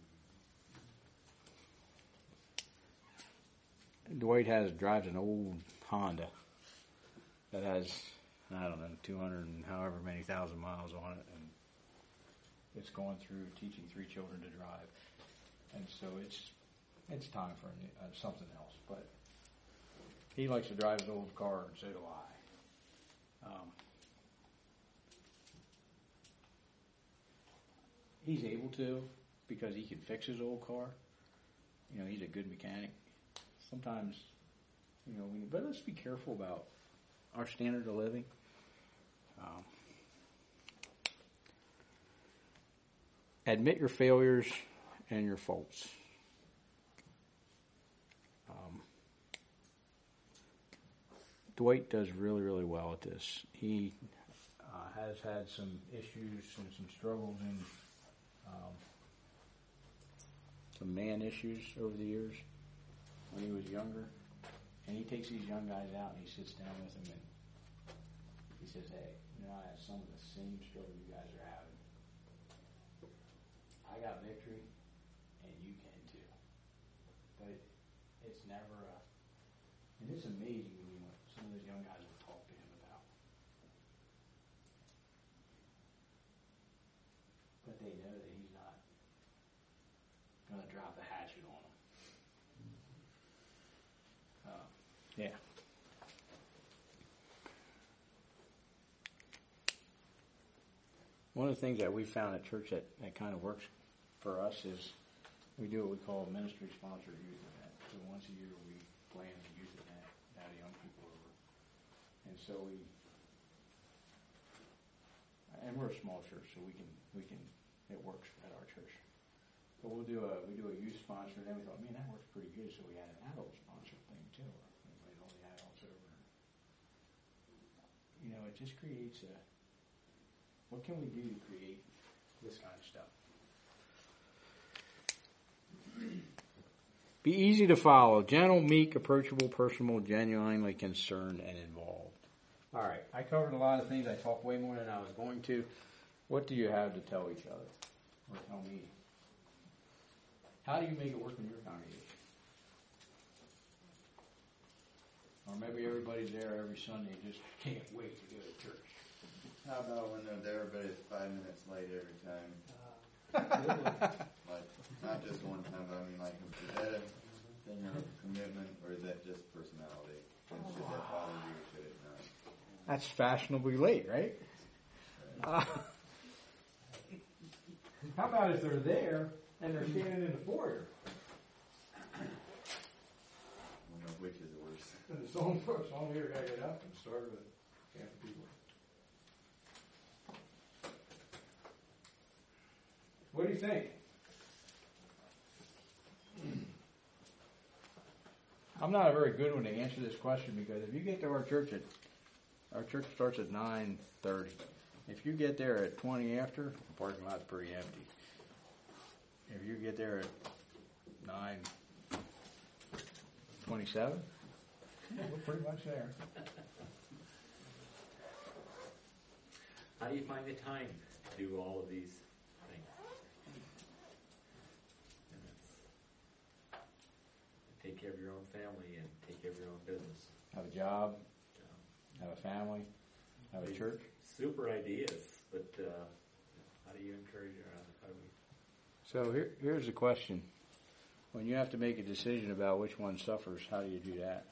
Dwight has drives an old Honda that has, I don't know, two hundred and however many thousand miles on it, and it's going through teaching three children to drive, and so it's it's time for a new, uh, something else. But he likes to drive his old car, and so do I. Um, he's able to because he can fix his old car. You know, he's a good mechanic. Sometimes, you know, we, but let's be careful about our standard of living. Um, Admit your failures and your faults. Um, Dwight does really, really well at this. He uh, has had some issues and some struggles in um, some man issues over the years when he was younger. And he takes these young guys out and he sits down with them and he says, hey, you know, I have some of the same struggles you guys are having. I got victory and you can too. But it's never a, and it's amazing when you know some of those young guys will talk to him about. But they know that he's not going to drop the hatchet on them. Uh, yeah. One of the things that we found at church that, that kind of works for us is we do what we call a ministry sponsored youth event. So once a year we plan a youth event, have young people over. And so we, and we're a small church, so we can, we can, it works at our church. But we'll do a, we do a youth sponsor, and then we thought, man, that works pretty good, so we had an adult sponsor thing too. We invited all the adults over. You know, it just creates a, what can we do to create this kind of stuff? Be easy to follow, gentle, meek, approachable, personable, genuinely concerned, and involved. All right, I covered a lot of things. I talked way more than I was going to. What do you have to tell each other or tell me? How do you make it work in your congregation? Or maybe everybody's there every Sunday and just can't wait to go to church. How about when they're there, but it's five minutes late every time? Like, not just one time, but I mean, like, is that a thing of commitment, or is that just personality? And should that bother you, or should it not? That's fashionably late, right? Uh, how about if they're there and they're standing in the foyer? I don't know which is worse. And the song, song leader got to get up and start with half the people. What do you think? I'm not a very good one to answer this question because if you get to our church at, our church starts at nine thirty. If you get there at twenty after, the parking lot's pretty empty. If you get there at nine twenty-seven, we're pretty much there. How do you find the time to do all of these things? And it's, take care of your own family and take care of your own business. Have a job, have a family, have a church. Super ideas, but uh, how do you encourage your how do we? So here, here's the question. When you have to make a decision about which one suffers, how do you do that?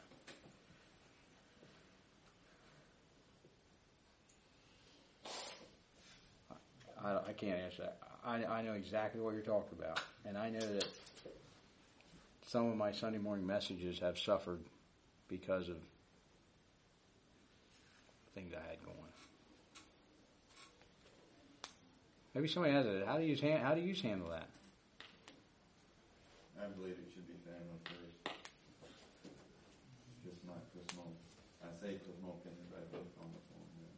I, I can't answer that. I, I know exactly what you're talking about. And I know that some of my Sunday morning messages have suffered because of things I had going. Maybe somebody has it. How do you how do you handle that? I believe it should be family first. Just my personal, I say personal opinion, but I think on the phone. Yeah.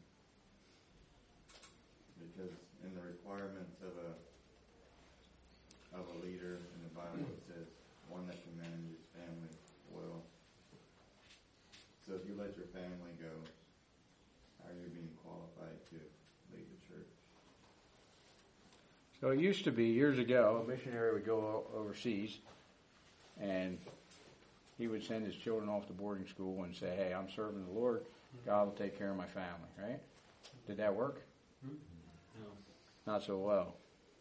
Because in the requirements of a of a leader in the Bible, it says one that can manage his family well. So if you let your family go, how are you being qualified to lead the church? So it used to be years ago, a missionary would go overseas and he would send his children off to boarding school and say, hey, I'm serving the Lord. God will take care of my family, right? Did that work? No. Not so well.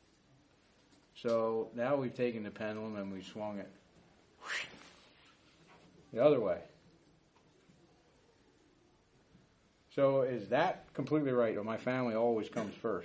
So now we've taken the pendulum and we swung it the other way. So is that completely right? Or my family always comes first?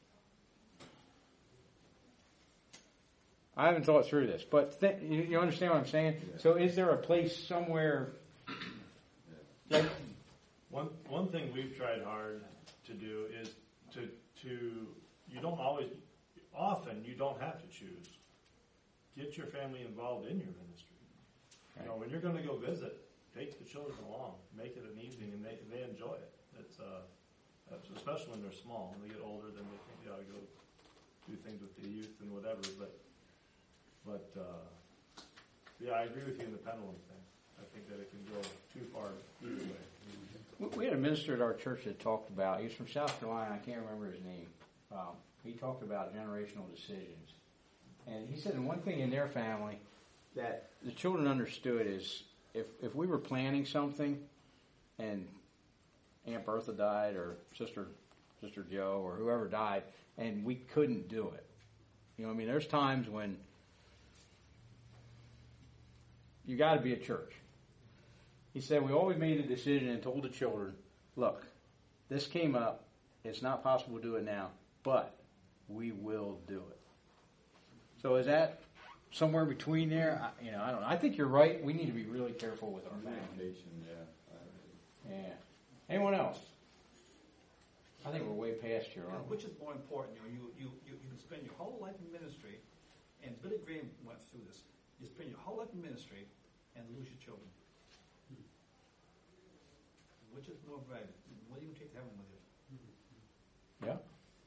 I haven't thought through this, but th- you, you understand what I'm saying? Yeah. So is there a place somewhere? Like, one one thing we've tried hard to do is to to you don't always often you don't have to choose. Get your family involved in your ministry. Right. You know, when you're going to go visit, take the children along, make it an evening, and they they enjoy it. It's uh, especially when they're small. When they get older, then they think they ought to go do things with the youth and whatever. But but uh, yeah, I agree with you in the pendulum thing. I think that it can go too far either way. We had a minister at our church that talked about, he was from South Carolina, I can't remember his name. Um, he talked about generational decisions. And he said, and one thing in their family that the children understood is if, if we were planning something and Aunt Bertha died or Sister Sister Joe or whoever died and we couldn't do it. You know what I mean? There's times when you got to be at church. He said, we always made a decision and told the children, look, this came up. It's not possible to do it now, but we will do it. So is that somewhere between there? I, you know, I don't know. I think you're right. We need to be really careful with our family. Communication, yeah. Yeah. Anyone else? I think we're way past here, You know, aren't we? which is more important? You know, you, you, you, you can spend your whole life in ministry, and Billy Graham went through this. You spend your whole life in ministry and lose your children. Which is more valuable? What do you take to heaven with you? Yeah.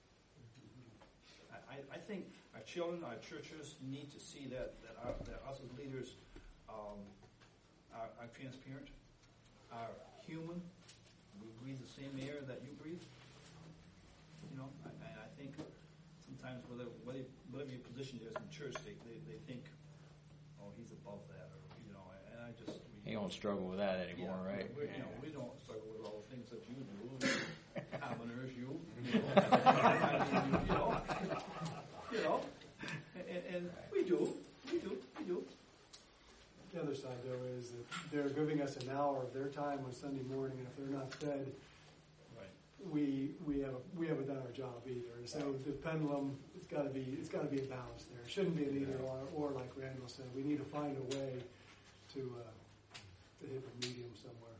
I, I, I think our children, our churches need to see that, that, our, that us as leaders um, are, are transparent, are human. We breathe the same air that you breathe. You know, I, I think sometimes whether, whether whatever your position is in church, they, they, they think, oh, he's above that, or you know, and I just we, You don't struggle with that anymore, yeah, right? We, Yeah. you know, we don't struggle with all the things that you do, commoners, you, you know, I mean, you know, you know, and, and we do, we do, we do. The other side, though, is that they're giving us an hour of their time on Sunday morning, and if they're not fed, Right. we we have we haven't done our job either. So the pendulum, it's got to be it's got to be a balance there. It shouldn't be an either or, or like Randall said, we need to find a way to uh, to hit the medium somewhere.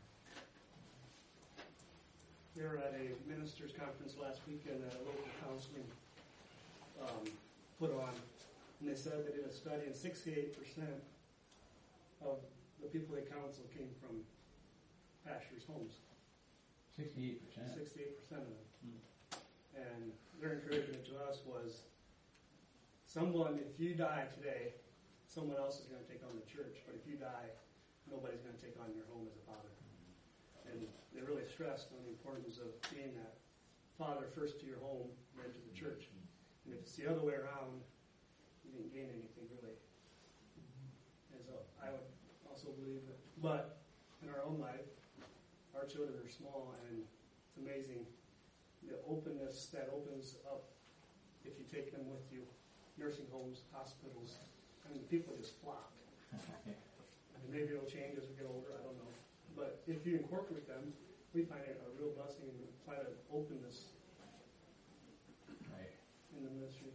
We were at a ministers' conference last weekend that a local counseling um, put on, and they said they did a study, and sixty-eight percent of the people they counsel came from pastors' homes. Sixty-eight percent. Sixty-eight percent of them. Hmm. And their encouragement to us was, someone, if you die today, someone else is going to take on the church, but if you die, nobody's going to take on your home as a father. And they really stressed on the importance of being that father first to your home, then to the church. And if it's the other way around, you didn't gain anything really. And so I would also believe that. But in our own life, our children are small, and it's amazing the openness that opens up if you take them with you. Nursing homes, hospitals, I mean, people just flock. And maybe it'll change as we get older, I don't know. But if you incorporate them, we find it a real blessing and find an openness Right. in the ministry.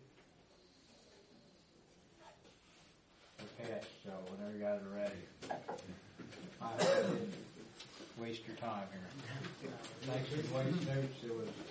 Okay, so whenever you guys are ready. I didn't waste your time here. Thanks for the waste notes. It was